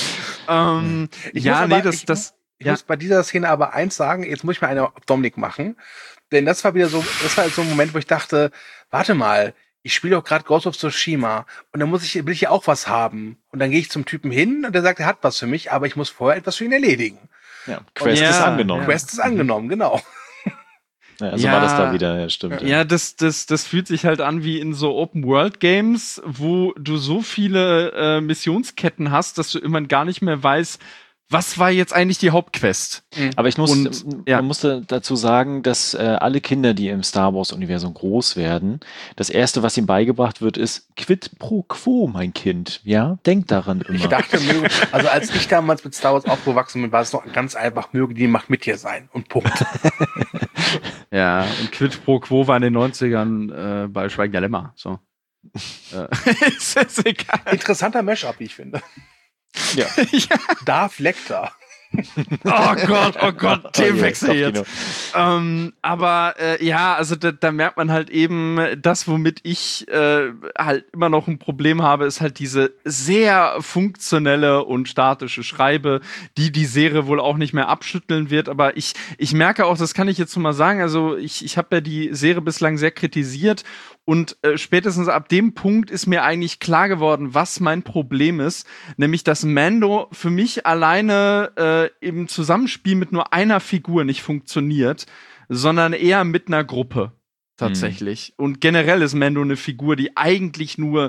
[SPEAKER 3] Ich muss bei dieser Szene aber eins sagen, jetzt muss ich mal eine auf Dominik machen, denn das war so ein Moment, wo ich dachte, warte mal, ich spiele doch gerade Ghost of Tsushima und dann will ich ja auch was haben. Und dann gehe ich zum Typen hin und der sagt, er hat was für mich, aber ich muss vorher etwas für ihn erledigen.
[SPEAKER 2] Ja, Quest ist angenommen.
[SPEAKER 3] Quest ist angenommen, genau.
[SPEAKER 2] Ja, so war das da wieder, ja, stimmt.
[SPEAKER 4] Ja, das fühlt sich halt an wie in so Open-World-Games, wo du so viele Missionsketten hast, dass du immer gar nicht mehr weißt, was war jetzt eigentlich die Hauptquest?
[SPEAKER 2] Aber man musste dazu sagen, dass alle Kinder, die im Star Wars-Universum groß werden, das Erste, was ihnen beigebracht wird, ist Quid pro quo, mein Kind. Ja, denk daran immer.
[SPEAKER 3] Ich dachte, also als ich damals mit Star Wars aufgewachsen bin, war es noch ganz einfach, möge die Macht mit dir sein. Und Punkt.
[SPEAKER 4] Ja, und Quid pro quo war in den 90ern bei Schweigen der Lämmer. So. Ist egal.
[SPEAKER 3] Interessanter Mashup, wie ich finde.
[SPEAKER 2] Ja.
[SPEAKER 3] Darth Lecter.
[SPEAKER 4] Oh Gott, Themenwechsel jetzt. Aber also da merkt man halt eben, das, womit ich halt immer noch ein Problem habe, ist halt diese sehr funktionelle und statische Schreibe, die Serie wohl auch nicht mehr abschütteln wird. Aber ich merke auch, das kann ich jetzt mal sagen, also ich habe ja die Serie bislang sehr kritisiert. Und spätestens ab dem Punkt ist mir eigentlich klar geworden, was mein Problem ist. Nämlich, dass Mando für mich alleine im Zusammenspiel mit nur einer Figur nicht funktioniert, sondern eher mit einer Gruppe tatsächlich. Und generell ist Mando eine Figur, die eigentlich nur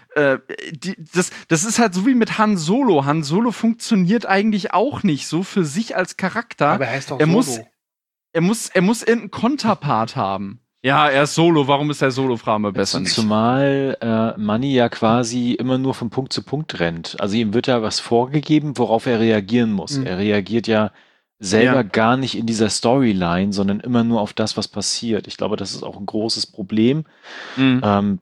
[SPEAKER 4] das ist halt so wie mit Han Solo. Han Solo funktioniert eigentlich auch nicht so für sich als Charakter.
[SPEAKER 3] Aber er heißt doch Solo.
[SPEAKER 4] Er muss irgendeinen Konterpart haben. Ja, er ist Solo. Warum ist der Solo-Frame besser nicht?
[SPEAKER 2] Zumal Manny ja quasi immer nur von Punkt zu Punkt rennt. Also ihm wird ja was vorgegeben, worauf er reagieren muss. Er reagiert ja selber gar nicht in dieser Storyline, sondern immer nur auf das, was passiert. Ich glaube, das ist auch ein großes Problem. Aber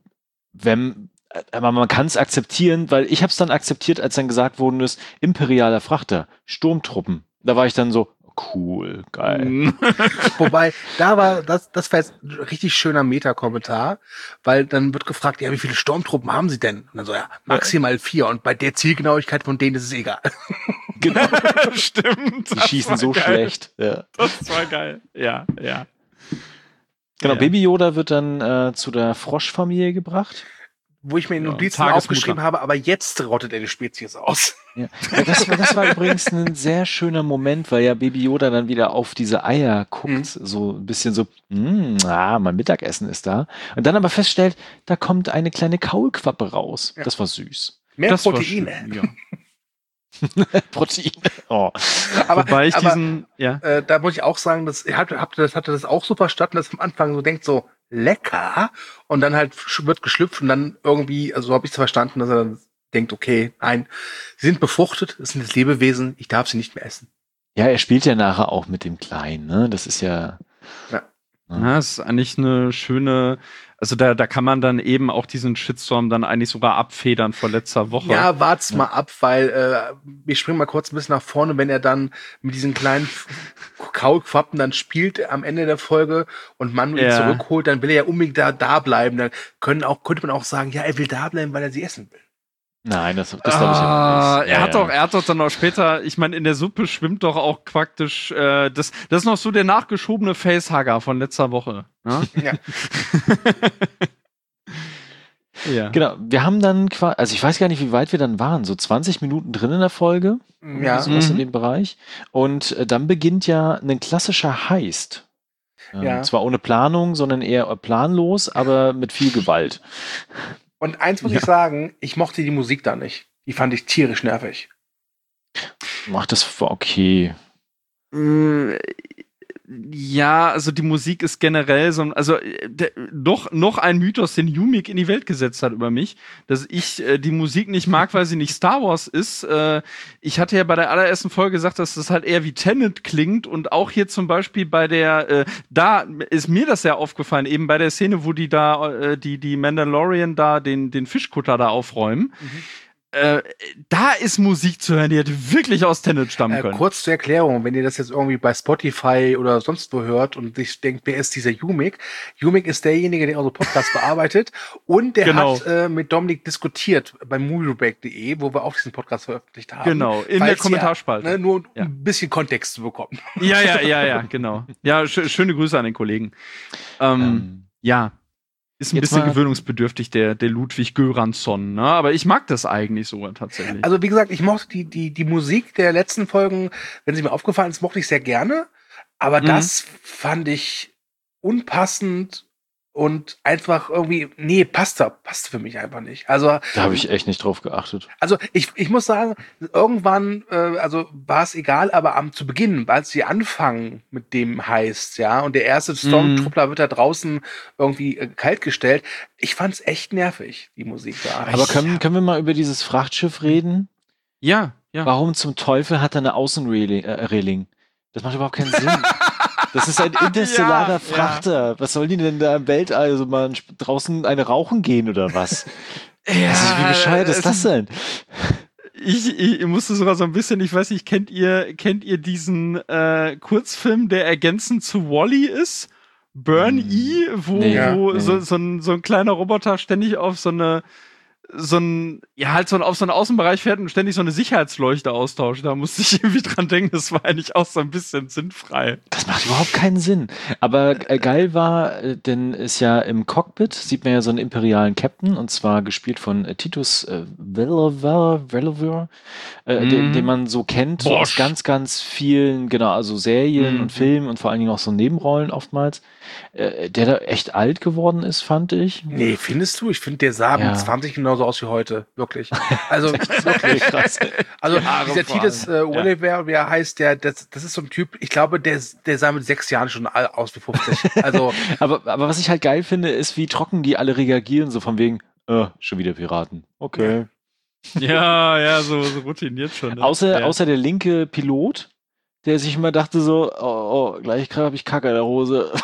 [SPEAKER 2] man kann es akzeptieren, weil ich habe es dann akzeptiert, als dann gesagt worden ist, imperialer Frachter, Sturmtruppen. Da war ich dann so, cool, geil.
[SPEAKER 3] Wobei, da war, das war jetzt ein richtig schöner Meta-Kommentar, weil dann wird gefragt, ja, wie viele Sturmtruppen haben sie denn? Und dann so, ja, maximal 4 und bei der Zielgenauigkeit von denen ist es egal.
[SPEAKER 2] Genau.
[SPEAKER 4] Stimmt.
[SPEAKER 2] Die schießen so geil. Schlecht. Ja.
[SPEAKER 4] Das war geil. Ja.
[SPEAKER 2] Genau, Baby Yoda wird dann zu der Froschfamilie gebracht.
[SPEAKER 3] Wo ich mir in Notizen aufgeschrieben habe, aber jetzt rottet er die Spezies aus.
[SPEAKER 2] Ja. Das war übrigens ein sehr schöner Moment, weil ja Baby Yoda dann wieder auf diese Eier guckt, so ein bisschen so, mein Mittagessen ist da. Und dann aber feststellt, da kommt eine kleine Kaulquappe raus. Ja. Das war süß.
[SPEAKER 3] Mehr Proteine.
[SPEAKER 2] Proteine. Oh.
[SPEAKER 3] Aber da muss ich auch sagen, hatte das auch so verstanden, dass am Anfang so denkt, so lecker, und dann halt wird geschlüpft und dann irgendwie, also so habe ich es verstanden, dass er dann denkt, okay, nein, sie sind befruchtet, es sind jetzt Lebewesen, ich darf sie nicht mehr essen.
[SPEAKER 2] Ja, er spielt ja nachher auch mit dem Kleinen, ne? Das ist ja.
[SPEAKER 4] Ja, das ist eigentlich eine schöne, also da kann man dann eben auch diesen Shitstorm dann eigentlich sogar abfedern vor letzter Woche.
[SPEAKER 3] Ja, wart's mal ab, weil wir springen mal kurz ein bisschen nach vorne, wenn er dann mit diesen kleinen Kaulquappen dann spielt am Ende der Folge und Mando ihn zurückholt, dann will er ja unbedingt da bleiben. Dann könnte man auch sagen, ja, er will da bleiben, weil er sie essen will.
[SPEAKER 2] Nein, das glaube ich ja nicht.
[SPEAKER 4] Er hat doch dann noch später, ich meine, in der Suppe schwimmt doch auch praktisch, das ist noch so der nachgeschobene Facehugger von letzter Woche. Ne? Ja.
[SPEAKER 2] Ja. Genau, wir haben dann quasi, also ich weiß gar nicht, wie weit wir dann waren, so 20 Minuten drin in der Folge, sowas in dem Bereich. Und dann beginnt ja ein klassischer Heist. Zwar ohne Planung, sondern eher planlos, aber mit viel Gewalt.
[SPEAKER 3] Und eins muss ich sagen, ich mochte die Musik da nicht. Die fand ich tierisch nervig.
[SPEAKER 2] Das war okay.
[SPEAKER 4] Ja, also die Musik ist generell so, also noch ein Mythos, den Umik in die Welt gesetzt hat über mich, dass ich die Musik nicht mag, weil sie nicht Star Wars ist. Ich hatte ja bei der allerersten Folge gesagt, dass das halt eher wie Tenet klingt, und auch hier zum Beispiel bei der, da ist mir das ja aufgefallen, eben bei der Szene, wo die da, die Mandalorian da den Fischkutter da aufräumen. Da ist Musik zu hören, die hätte wirklich aus Tenet stammen können.
[SPEAKER 3] Kurz zur Erklärung, wenn ihr das jetzt irgendwie bei Spotify oder sonst wo hört und sich denkt, wer ist dieser Umik? Umik ist derjenige, der unsere Podcasts bearbeitet, und der hat mit Dominik diskutiert bei moviebreak.de, wo wir auch diesen Podcast veröffentlicht haben.
[SPEAKER 4] Genau, in der Kommentarspalte.
[SPEAKER 3] Nur ein bisschen Kontext zu bekommen.
[SPEAKER 4] Ja, genau. Ja, schöne Grüße an den Kollegen. Ja. Ist ein bisschen gewöhnungsbedürftig, der Ludwig Göransson, ne? Aber ich mag das eigentlich so tatsächlich.
[SPEAKER 3] Also wie gesagt, ich mochte die Musik der letzten Folgen, wenn sie mir aufgefallen ist, mochte ich sehr gerne. Aber das fand ich unpassend und einfach irgendwie, passte für mich einfach nicht. Also
[SPEAKER 2] da habe ich echt nicht drauf geachtet.
[SPEAKER 3] Also ich muss sagen, irgendwann, war es egal, aber zu Beginn, als sie anfangen mit dem Heist, ja, und der erste Stormtrooper wird da draußen irgendwie kaltgestellt, ich fand's echt nervig, die Musik da.
[SPEAKER 2] Aber können wir mal über dieses Frachtschiff reden?
[SPEAKER 4] Ja.
[SPEAKER 2] Warum zum Teufel hat er eine Außenreling? Das macht überhaupt keinen Sinn. Das ist ein interstellarer Frachter. Ja. Was soll die denn da im Weltall? Also mal draußen eine rauchen gehen oder was? Wie bescheuert ist das denn?
[SPEAKER 4] Ich musste sogar so ein bisschen, ich weiß nicht, kennt ihr diesen Kurzfilm, der ergänzend zu Wall-E ist? Burn-E, wo so ein kleiner Roboter ständig auf auf so einen Außenbereich fährt und ständig so eine Sicherheitsleuchte austauscht. Da musste ich irgendwie dran denken, das war eigentlich auch so ein bisschen sinnfrei.
[SPEAKER 2] Das macht überhaupt keinen Sinn. Aber geil war, denn ist ja im Cockpit, sieht man ja so einen imperialen Captain, und zwar gespielt von Titus Welliver, den man so kennt, so aus ganz, ganz vielen, genau, also Serien und Filmen und vor allen Dingen auch so Nebenrollen oftmals, der da echt alt geworden ist, fand ich.
[SPEAKER 3] Nee, findest du? Ich finde, der sah mit 20 genauso aus wie heute. Wirklich. Also, wirklich.
[SPEAKER 2] Krass.
[SPEAKER 3] Also, dieser Titus Welliver, wie er heißt, das ist so ein Typ, ich glaube, der sah mit 6 Jahren schon aus wie 50. Also.
[SPEAKER 2] aber was ich halt geil finde, ist, wie trocken die alle reagieren, so von wegen, schon wieder Piraten. Okay.
[SPEAKER 4] Ja, so routiniert schon. Ne?
[SPEAKER 2] Außer der linke Pilot, der sich immer dachte so, gleich habe ich Kacke in der Hose.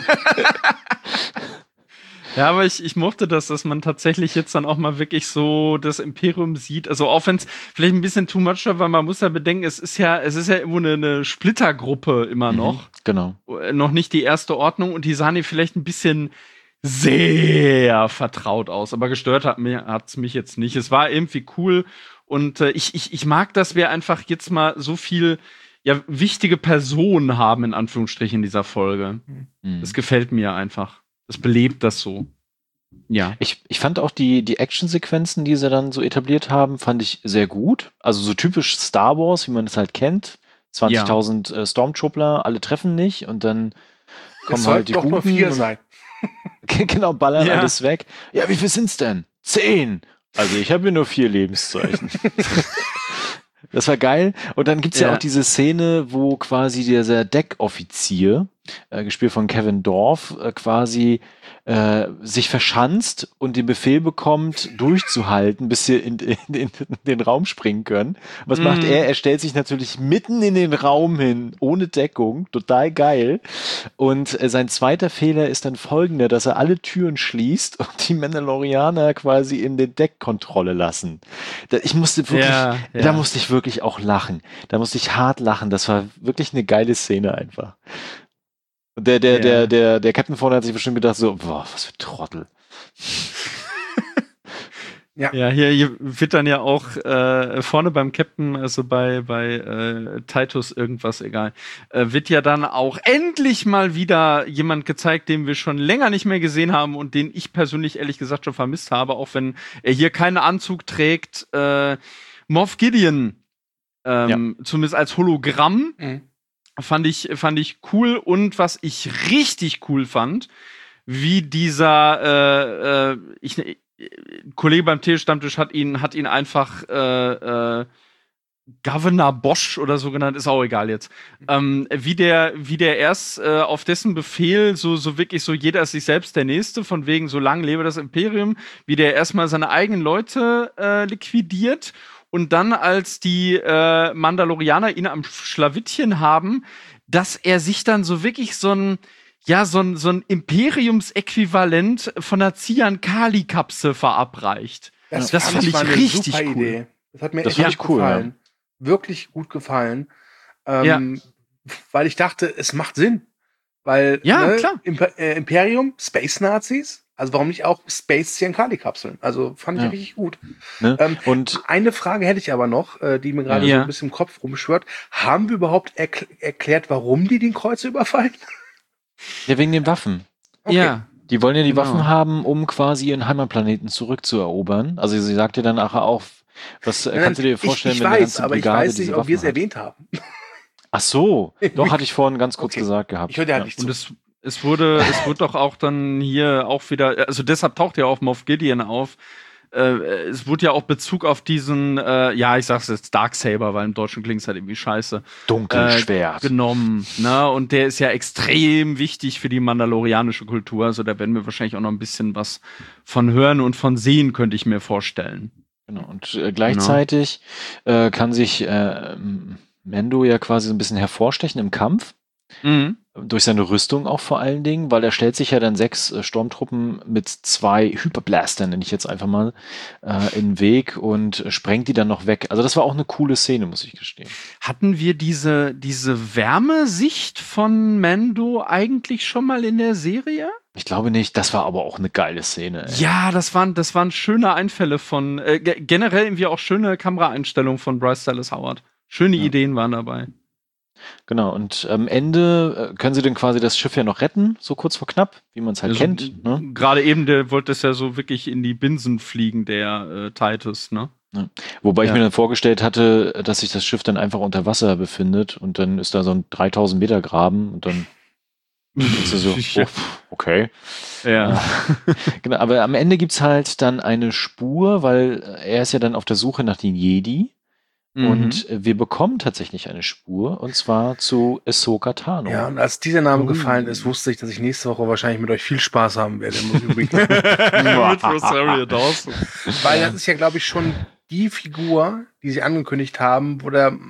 [SPEAKER 4] Ja, aber ich mochte das, dass man tatsächlich jetzt dann auch mal wirklich so das Imperium sieht. Also auch wenn es vielleicht ein bisschen too much war, weil man muss ja bedenken, es ist ja irgendwo eine Splittergruppe immer noch.
[SPEAKER 2] Genau.
[SPEAKER 4] Noch nicht die erste Ordnung, und die sahen hier vielleicht ein bisschen sehr vertraut aus. Aber gestört hat's mich jetzt nicht. Es war irgendwie cool, und ich mag, dass wir einfach jetzt mal so viel wichtige Personen haben, in Anführungsstrichen, in dieser Folge. Das gefällt mir einfach. Das belebt das so. Ja.
[SPEAKER 2] Ich fand auch die Actionsequenzen, die sie dann so etabliert haben, fand ich sehr gut. Also so typisch Star Wars, wie man es halt kennt. 20.000 Stormtrooper, alle treffen nicht, und dann kommen halt die Guten.
[SPEAKER 3] Nur 4 sein.
[SPEAKER 2] Genau, ballern alles weg. Ja, wie viel sind's denn? 10. Also ich habe hier nur 4 Lebenszeichen. Das war geil. Und dann gibt's ja auch diese Szene, wo quasi dieser Deckoffizier, gespielt von Kevin Dorff, quasi sich verschanzt und den Befehl bekommt, durchzuhalten, bis sie in den Raum springen können. Was macht er? Er stellt sich natürlich mitten in den Raum hin, ohne Deckung. Total geil. Und sein zweiter Fehler ist dann folgender, dass er alle Türen schließt und die Mandalorianer quasi in den Deckkontrolle lassen. Ich musste wirklich, da musste ich wirklich auch lachen. Da musste ich hart lachen. Das war wirklich eine geile Szene einfach. Und der Captain vorne hat sich bestimmt gedacht so, boah, was für Trottel.
[SPEAKER 4] Ja, hier wird dann ja auch vorne beim Captain, also bei Titus irgendwas, egal, wird ja dann auch endlich mal wieder jemand gezeigt, den wir schon länger nicht mehr gesehen haben und den ich persönlich ehrlich gesagt schon vermisst habe, auch wenn er hier keinen Anzug trägt. Moff Gideon, zumindest als Hologramm. Fand ich cool, und was ich richtig cool fand, wie dieser Kollege beim Telestammtisch hat ihn einfach Governor Bosch oder so genannt, ist auch egal jetzt. Wie der erst auf dessen Befehl so wirklich so, jeder ist sich selbst der Nächste, von wegen so lang lebe das Imperium, wie der erstmal seine eigenen Leute liquidiert. Und dann, als die Mandalorianer ihn am Schlawittchen haben, dass er sich dann so wirklich so ein Imperiumsäquivalent von einer Cyan-Kali-Kapsel verabreicht.
[SPEAKER 3] Das fand ich richtig cool. Idee. Das hat mir echt gut gefallen. Wirklich gut gefallen. Weil ich dachte, es macht Sinn. Weil
[SPEAKER 4] klar.
[SPEAKER 3] Imperium, Space-Nazis, also warum nicht auch Space-Cyan-Kali-Kapseln? Also fand ich richtig gut.
[SPEAKER 2] Ne? Und
[SPEAKER 3] eine Frage hätte ich aber noch, die mir gerade so ein bisschen im Kopf rumschwirrt. Haben wir überhaupt erklärt, warum die den Kreuzer überfallen?
[SPEAKER 2] Ja, wegen den Waffen.
[SPEAKER 3] Okay.
[SPEAKER 4] Ja.
[SPEAKER 2] Die wollen ja die Waffen haben, um quasi ihren Heimatplaneten zurückzuerobern. Also sie sagt ja dann auch, was kannst du dir vorstellen,
[SPEAKER 3] ich weiß, aber ich weiß nicht, ob wir es erwähnt haben.
[SPEAKER 2] Ach so, doch, hatte ich vorhin ganz kurz gesagt gehabt.
[SPEAKER 3] Ich höre dir halt nicht zu.
[SPEAKER 4] Es wurde doch auch dann hier auch wieder, also deshalb taucht ja auch Moff Gideon auf. Es wurde ja auch Bezug auf diesen, ich sag's jetzt Darksaber, weil im Deutschen klingt es halt irgendwie scheiße.
[SPEAKER 2] Dunkelschwert.
[SPEAKER 4] Genommen, ne? Und der ist ja extrem wichtig für die mandalorianische Kultur. Also da werden wir wahrscheinlich auch noch ein bisschen was von hören und von sehen, könnte ich mir vorstellen.
[SPEAKER 2] Genau. Und gleichzeitig kann sich Mando ja quasi so ein bisschen hervorstechen im Kampf. Mhm. Durch seine Rüstung auch vor allen Dingen, weil er stellt sich ja dann 6 Sturmtruppen mit 2 Hyperblastern, nenne ich jetzt einfach mal, in den Weg und sprengt die dann noch weg. Also das war auch eine coole Szene, muss ich gestehen.
[SPEAKER 4] Hatten wir diese Wärmesicht von Mando eigentlich schon mal in der Serie?
[SPEAKER 2] Ich glaube nicht, das war aber auch eine geile Szene. Ey.
[SPEAKER 4] Ja, das waren schöne Einfälle von, generell irgendwie auch schöne Kameraeinstellungen von Bryce Dallas Howard. Schöne Ideen waren dabei.
[SPEAKER 2] Genau, und am Ende können sie dann quasi das Schiff ja noch retten, so kurz vor knapp, wie man es halt kennt. Ne?
[SPEAKER 4] Gerade eben, der wollte es ja so wirklich in die Binsen fliegen, der Titus, ne?
[SPEAKER 2] Ja. Wobei ich mir dann vorgestellt hatte, dass sich das Schiff dann einfach unter Wasser befindet und dann ist da so ein 3000 Meter Graben und dann ist so, okay.
[SPEAKER 4] Ja.
[SPEAKER 2] Genau, aber am Ende gibt's halt dann eine Spur, weil er ist ja dann auf der Suche nach den Jedi. Und wir bekommen tatsächlich eine Spur, und zwar zu Ahsoka Tano.
[SPEAKER 3] Ja, und als dieser Name gefallen ist, wusste ich, dass ich nächste Woche wahrscheinlich mit euch viel Spaß haben werde. Mit
[SPEAKER 4] Rosario Dawson.
[SPEAKER 3] Weil das ist ja, glaube ich, schon die Figur, die sie angekündigt haben, wo der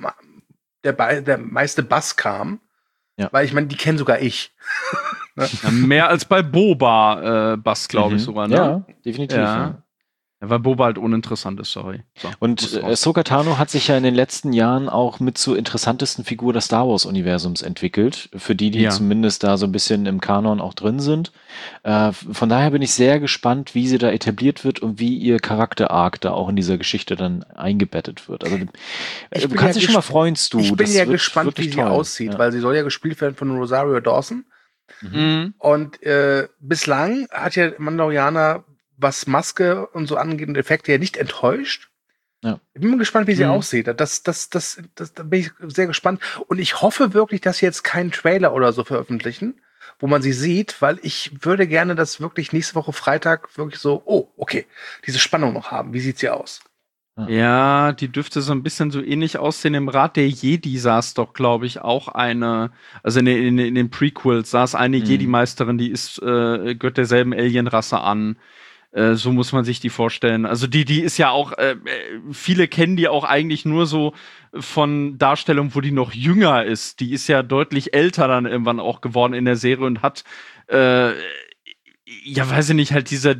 [SPEAKER 3] meiste Bass kam. Ja. Weil ich meine, die kenne sogar ich.
[SPEAKER 4] Ne? Ja, mehr als bei Boba Bass, glaube ich sogar. Ne?
[SPEAKER 2] Ja, definitiv. Ja.
[SPEAKER 4] Ja, weil Boba halt uninteressant ist, sorry. So,
[SPEAKER 2] und Ahsoka Tano hat sich ja in den letzten Jahren auch mit zur interessantesten Figur des Star Wars-Universums entwickelt. Für die zumindest da so ein bisschen im Kanon auch drin sind. Von daher bin ich sehr gespannt, wie sie da etabliert wird und wie ihr Charakter-Arc da auch in dieser Geschichte dann eingebettet wird. Also du kannst dich schon mal freuen, Stu.
[SPEAKER 3] Ich bin ja gespannt, wie sie aussieht, weil sie soll ja gespielt werden von Rosario Dawson. Mhm. Und bislang hat ja Mandalorianer, was Maske und so angeht und Effekte, ja nicht enttäuscht. Ja. Ich bin mal gespannt, wie sie aussieht. Da bin ich sehr gespannt. Und ich hoffe wirklich, dass sie jetzt keinen Trailer oder so veröffentlichen, wo man sie sieht, weil ich würde gerne das wirklich nächste Woche Freitag wirklich so, okay, diese Spannung noch haben. Wie sieht sie aus?
[SPEAKER 4] Ja, die dürfte so ein bisschen so ähnlich aussehen. Im Rat der Jedi saß doch, glaube ich, auch eine, also in den Prequels saß eine Jedi-Meisterin, die gehört derselben Alienrasse an. So muss man sich die vorstellen. Also die ist ja auch, viele kennen die auch eigentlich nur so von Darstellungen, wo die noch jünger ist. Die ist ja deutlich älter dann irgendwann auch geworden in der Serie und hat, weiß ich nicht, halt dieser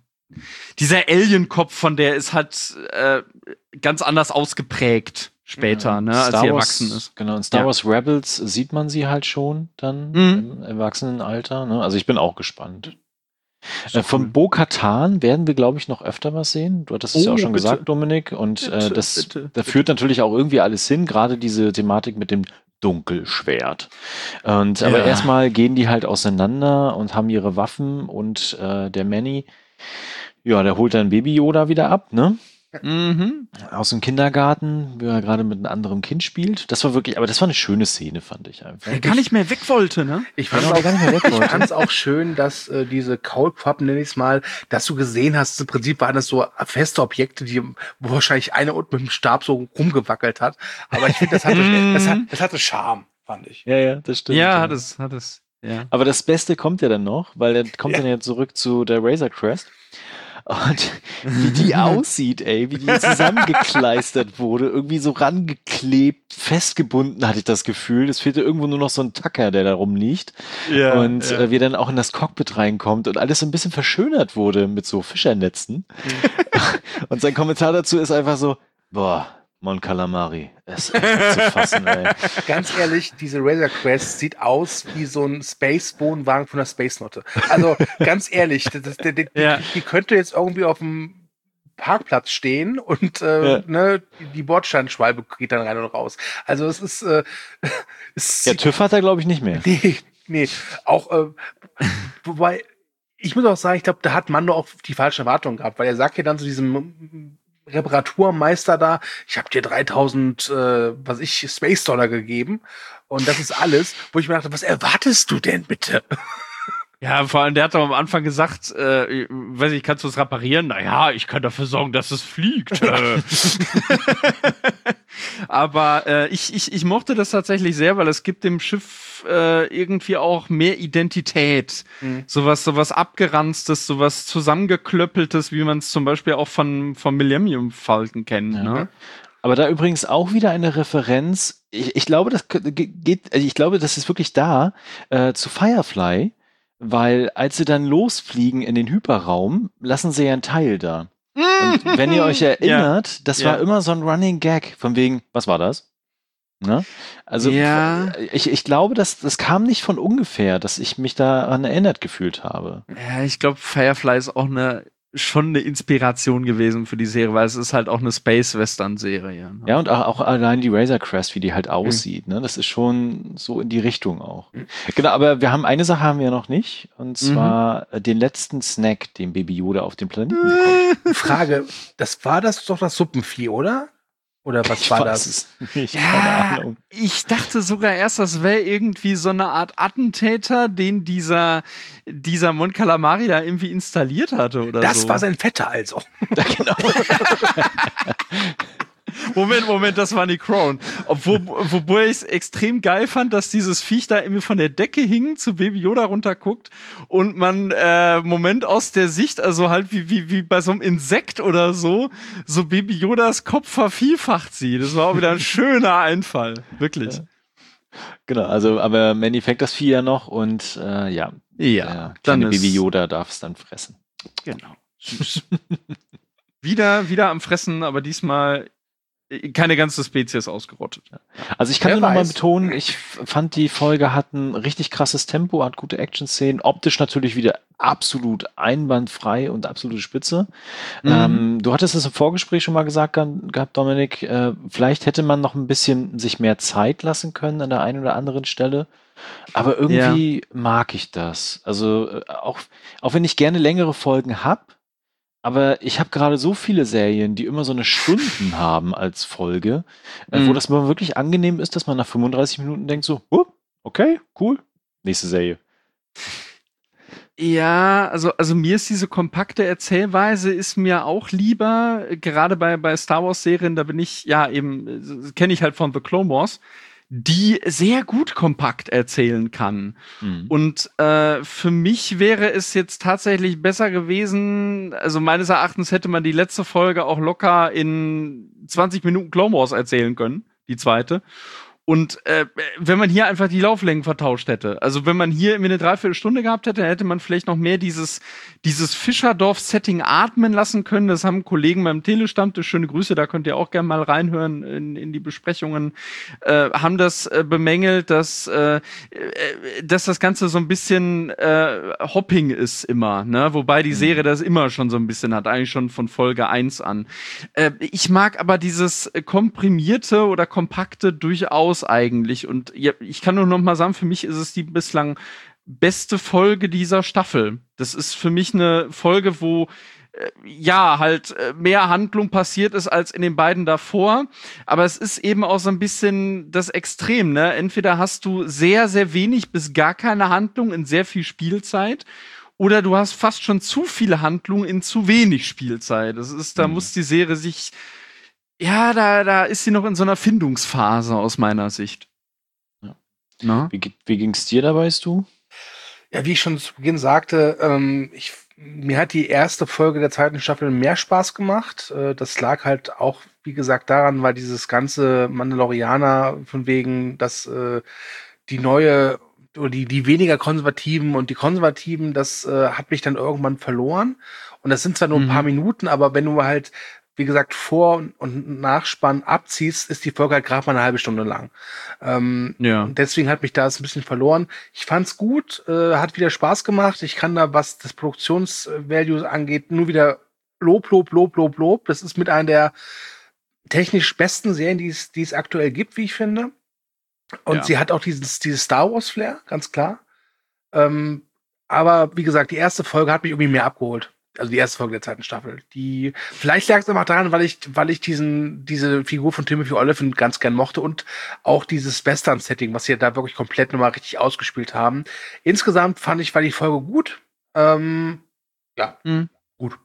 [SPEAKER 4] Alien-Kopf von der ist halt ganz anders ausgeprägt später, ne, als sie erwachsen ist.
[SPEAKER 2] Genau, in Star Wars Rebels sieht man sie halt schon dann im Erwachsenenalter. Ne? Also ich bin auch gespannt. Von Bo-Katan werden wir, glaube ich, noch öfter was sehen. Du hattest es ja auch schon gesagt, Dominik. Und da führt natürlich auch irgendwie alles hin, gerade diese Thematik mit dem Dunkelschwert. Aber erstmal gehen die halt auseinander und haben ihre Waffen und der Manny, der holt dann Baby Yoda wieder ab, ne? Mhm. Aus dem Kindergarten, wie er gerade mit einem anderen Kind spielt. Das war wirklich, aber das war eine schöne Szene, fand ich einfach.
[SPEAKER 4] Der gar nicht mehr weg wollte, ne?
[SPEAKER 3] Ich fand es auch schön, dass diese Kaulquappen, nenne ich es mal, dass du gesehen hast, im Prinzip waren das so feste Objekte, wo wahrscheinlich einer unten mit dem Stab so rumgewackelt hat. Aber ich finde, das hatte Charme, fand ich.
[SPEAKER 2] Ja, das stimmt.
[SPEAKER 4] Ja, hat es. Ja.
[SPEAKER 2] Aber das Beste kommt ja dann noch, weil der kommt dann ja zurück zu der Razor Crest. Und wie die aussieht, wie die zusammengekleistert wurde, irgendwie so rangeklebt, festgebunden, hatte ich das Gefühl. Es fehlte irgendwo nur noch so ein Tacker, der da rumliegt. Ja, und wie dann auch in das Cockpit reinkommt und alles so ein bisschen verschönert wurde mit so Fischernetzen. Und sein Kommentar dazu ist einfach so, Mon Calamari, es ist nicht zu fassen, ey.
[SPEAKER 3] Ganz ehrlich, diese Razor Crest sieht aus wie so ein Space-Wohnwagen von der Space-Notte. Also, ganz ehrlich, die könnte jetzt irgendwie auf dem Parkplatz stehen und die Bordsteinschwalbe geht dann rein und raus. Also, es ist...
[SPEAKER 2] Der TÜV hat er, glaube ich, nicht mehr.
[SPEAKER 3] Nee. Auch, wobei, ich muss auch sagen, ich glaube, da hat Mando auch die falsche Erwartung gehabt, weil er sagt ja dann zu diesem Reparaturmeister da, ich habe dir 3000, Space-Dollar gegeben und das ist alles, wo ich mir dachte, was erwartest du denn bitte?
[SPEAKER 4] Ja, vor allem, der hat doch am Anfang gesagt, weiß ich, kannst du es reparieren? Naja, ich kann dafür sorgen, dass es fliegt. Aber ich mochte das tatsächlich sehr, weil es gibt dem Schiff irgendwie auch mehr Identität. Sowas Abgeranztes, sowas Zusammengeklöppeltes, wie man es zum Beispiel auch vom Millennium Falcon kennt.
[SPEAKER 2] Ja.
[SPEAKER 4] Ne?
[SPEAKER 2] Aber da übrigens auch wieder eine Referenz, ich glaube, das ist wirklich da, zu Firefly. Weil als sie dann losfliegen in den Hyperraum, lassen sie ja einen Teil da. Und wenn ihr euch erinnert, das war immer so ein Running Gag, von wegen, was war das? Ne? Also ich glaube, das kam nicht von ungefähr, dass ich mich daran erinnert gefühlt habe.
[SPEAKER 4] Ja, ich glaube, Firefly ist auch schon eine Inspiration gewesen für die Serie, weil es ist halt auch eine Space-Western-Serie. Ne?
[SPEAKER 2] Ja, und auch allein die Razor Crest, wie die halt aussieht, ne? Das ist schon so in die Richtung auch. Genau, aber eine Sache haben wir noch nicht, und zwar den letzten Snack, den Baby Yoda auf dem Planeten bekommt.
[SPEAKER 3] Frage, das doch das Suppenvieh, oder? Oder was war das?
[SPEAKER 2] Nicht, keine Ahnung.
[SPEAKER 4] Ich dachte sogar erst, das wäre irgendwie so eine Art Attentäter, den dieser Mon Calamari da irgendwie installiert hatte oder
[SPEAKER 3] das
[SPEAKER 4] so.
[SPEAKER 3] Das war sein Vetter also.
[SPEAKER 2] Ja, genau.
[SPEAKER 4] Moment, das war die Crown. Wobei ich es extrem geil fand, dass dieses Viech da irgendwie von der Decke hing, zu Baby Yoda runterguckt und man Moment aus der Sicht, also halt wie bei so einem Insekt oder so Baby Yodas Kopf vervielfacht sieht. Das war auch wieder ein schöner Einfall. Wirklich.
[SPEAKER 2] Ja. Genau, also aber im Endeffekt das Vieh ja noch und der kleine Baby Yoda darf es dann fressen.
[SPEAKER 4] Genau. Süß. wieder am Fressen, aber diesmal keine ganze Spezies ausgerottet.
[SPEAKER 2] Also ich kann nur noch mal betonen, ich fand, die Folge hat ein richtig krasses Tempo, hat gute Action-Szenen, optisch natürlich wieder absolut einwandfrei und absolute Spitze. Du hattest es im Vorgespräch schon mal gesagt gehabt, Dominik, vielleicht hätte man noch ein bisschen sich mehr Zeit lassen können an der einen oder anderen Stelle. Aber irgendwie mag ich das. Also auch wenn ich gerne längere Folgen habe, aber ich habe gerade so viele Serien, die immer so eine Stunden haben als Folge, wo das mal wirklich angenehm ist, dass man nach 35 Minuten denkt so, okay, cool, nächste Serie.
[SPEAKER 4] Ja, also mir ist diese kompakte Erzählweise ist mir auch lieber, gerade bei Star Wars Serien, da bin ich, kenne ich halt von The Clone Wars, die sehr gut kompakt erzählen kann. Und für mich wäre es jetzt tatsächlich besser gewesen, also meines Erachtens hätte man die letzte Folge auch locker in 20 Minuten Clone Wars erzählen können, die zweite. Und wenn man hier einfach die Lauflängen vertauscht hätte, also wenn man hier irgendwie eine Dreiviertelstunde gehabt hätte, hätte man vielleicht noch mehr dieses Fischerdorf-Setting atmen lassen können. Das haben Kollegen beim Telestammtisch, schöne Grüße, da könnt ihr auch gerne mal reinhören in die Besprechungen, haben das bemängelt, dass das Ganze so ein bisschen Hopping ist immer, ne? Wobei die Serie das immer schon so ein bisschen hat, eigentlich schon von Folge 1 an. Ich mag aber dieses komprimierte oder kompakte durchaus eigentlich. Und ich kann nur noch mal sagen, für mich ist es die bislang beste Folge dieser Staffel. Das ist für mich eine Folge, wo mehr Handlung passiert ist als in den beiden davor. Aber es ist eben auch so ein bisschen das Extrem, ne? Entweder hast du sehr, sehr wenig bis gar keine Handlung in sehr viel Spielzeit, oder du hast fast schon zu viele Handlungen in zu wenig Spielzeit. Da muss die Serie sich da ist sie noch in so einer Findungsphase aus meiner Sicht.
[SPEAKER 2] Ja. Wie ging's dir dabei, du?
[SPEAKER 3] Ja, wie ich schon zu Beginn sagte, mir hat die erste Folge der zweiten Staffel mehr Spaß gemacht. Das lag halt auch, wie gesagt, daran, weil dieses ganze Mandalorianer von wegen, dass die neue oder die weniger Konservativen und die Konservativen, das hat mich dann irgendwann verloren. Und das sind zwar nur ein paar Minuten, aber wenn du halt, wie gesagt, Vor- und Nachspann abziehst, ist die Folge halt gerade mal eine halbe Stunde lang. Und deswegen hat mich das ein bisschen verloren. Ich fand's gut, hat wieder Spaß gemacht. Ich kann da, was das Produktionsvalue angeht, nur wieder Lob. Das ist mit einer der technisch besten Serien, die es aktuell gibt, wie ich finde. Und sie hat auch dieses Star Wars Flair, ganz klar. Aber wie gesagt, die erste Folge hat mich irgendwie mehr abgeholt. Also die erste Folge der zweiten Staffel. Vielleicht lag es einfach daran, weil ich diese Figur von Timothy Olyphant ganz gern mochte und auch dieses Western-Setting, was sie da wirklich komplett nochmal richtig ausgespielt haben. Insgesamt war die Folge gut. Gut.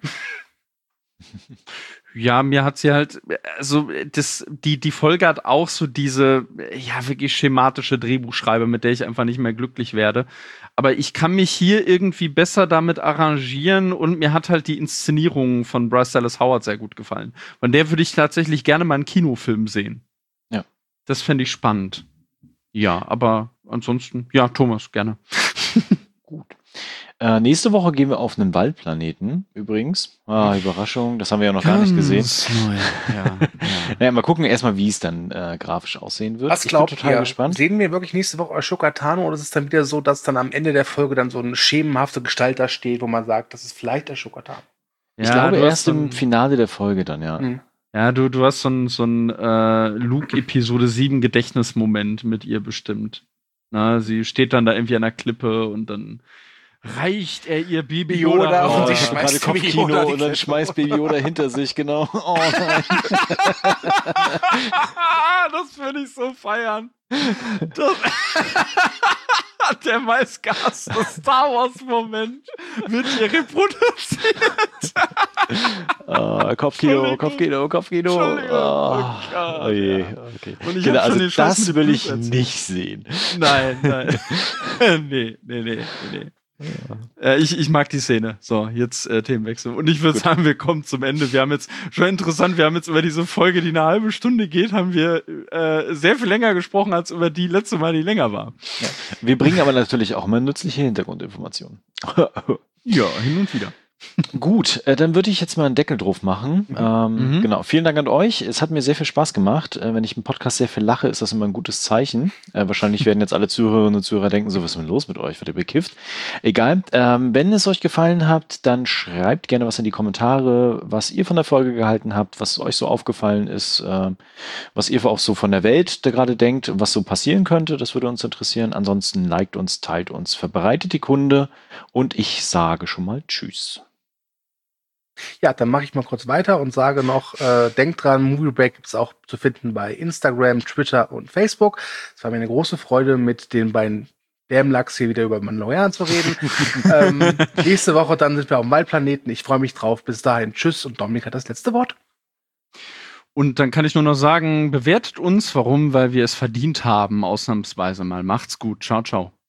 [SPEAKER 4] Ja, mir hat sie halt, also die Folge hat auch so diese, wirklich schematische Drehbuchschreiber, mit der ich einfach nicht mehr glücklich werde. Aber ich kann mich hier irgendwie besser damit arrangieren und mir hat halt die Inszenierung von Bryce Dallas Howard sehr gut gefallen. Von der würde ich tatsächlich gerne mal einen Kinofilm sehen.
[SPEAKER 2] Ja.
[SPEAKER 4] Das fände ich spannend. Ja, aber ansonsten, ja, Thomas, gerne.
[SPEAKER 2] Gut. Nächste Woche gehen wir auf einen Waldplaneten, übrigens. Überraschung, das haben wir ja noch gar nicht gesehen.
[SPEAKER 4] Neu. Ja.
[SPEAKER 2] Naja, mal gucken erstmal, wie es dann grafisch aussehen wird.
[SPEAKER 3] Was glaubt
[SPEAKER 2] ich bin total
[SPEAKER 3] ihr?
[SPEAKER 2] gespannt.
[SPEAKER 3] Sehen wir wirklich nächste Woche Ashoka Tano oder ist es dann wieder so, dass dann am Ende der Folge dann so eine schemenhafte Gestalt da steht, wo man sagt, das ist vielleicht Ashoka Tano?
[SPEAKER 2] Ich glaube erst im Finale der Folge dann, ja.
[SPEAKER 4] Ja, du hast so ein Luke Episode 7 Gedächtnismoment mit ihr bestimmt. Na, sie steht dann da irgendwie an der Klippe und dann reicht er ihr Baby Yoda
[SPEAKER 3] und
[SPEAKER 2] und
[SPEAKER 3] sie schmeißt
[SPEAKER 2] gerade
[SPEAKER 3] Baby
[SPEAKER 2] Kopfkino
[SPEAKER 3] Yoda
[SPEAKER 2] und dann schmeißt Baby Yoda hinter sich, genau. Oh nein.
[SPEAKER 4] Das würde ich so feiern. Der meistgehasste Star Wars-Moment wird hier reproduziert.
[SPEAKER 2] Kopfkino. Oh je. Okay. Genau, also das will ich nicht sehen.
[SPEAKER 4] Nein. Nee. Ich mag die Szene. So, jetzt Themenwechsel. Und ich würde sagen, wir kommen zum Ende. Wir haben jetzt über diese Folge, die eine halbe Stunde geht, haben wir sehr viel länger gesprochen, als über die letzte Mal, die länger war.
[SPEAKER 2] Ja. Wir bringen aber natürlich auch mal nützliche Hintergrundinformationen.
[SPEAKER 4] Ja, hin und wieder.
[SPEAKER 2] Gut, dann würde ich jetzt mal einen Deckel drauf machen. Genau, vielen Dank an euch. Es hat mir sehr viel Spaß gemacht. Wenn ich im Podcast sehr viel lache, ist das immer ein gutes Zeichen. Wahrscheinlich werden jetzt alle Zuhörerinnen und Zuhörer denken, so, was ist denn los mit euch? Wird ihr bekifft? Egal. Wenn es euch gefallen hat, dann schreibt gerne was in die Kommentare, was ihr von der Folge gehalten habt, was euch so aufgefallen ist, was ihr auch so von der Welt da gerade denkt, was so passieren könnte. Das würde uns interessieren. Ansonsten liked uns, teilt uns, verbreitet die Kunde und ich sage schon mal Tschüss.
[SPEAKER 3] Ja, dann mache ich mal kurz weiter und sage noch, denkt dran, Movie Break gibt es auch zu finden bei Instagram, Twitter und Facebook. Es war mir eine große Freude, mit den beiden Dämlachs hier wieder über Mandalorian zu reden. Nächste Woche dann sind wir auf dem Waldplaneten. Ich freue mich drauf. Bis dahin, tschüss und Dominik hat das letzte Wort.
[SPEAKER 4] Und dann kann ich nur noch sagen, bewertet uns. Warum? Weil wir es verdient haben, ausnahmsweise mal. Macht's gut. Ciao, ciao.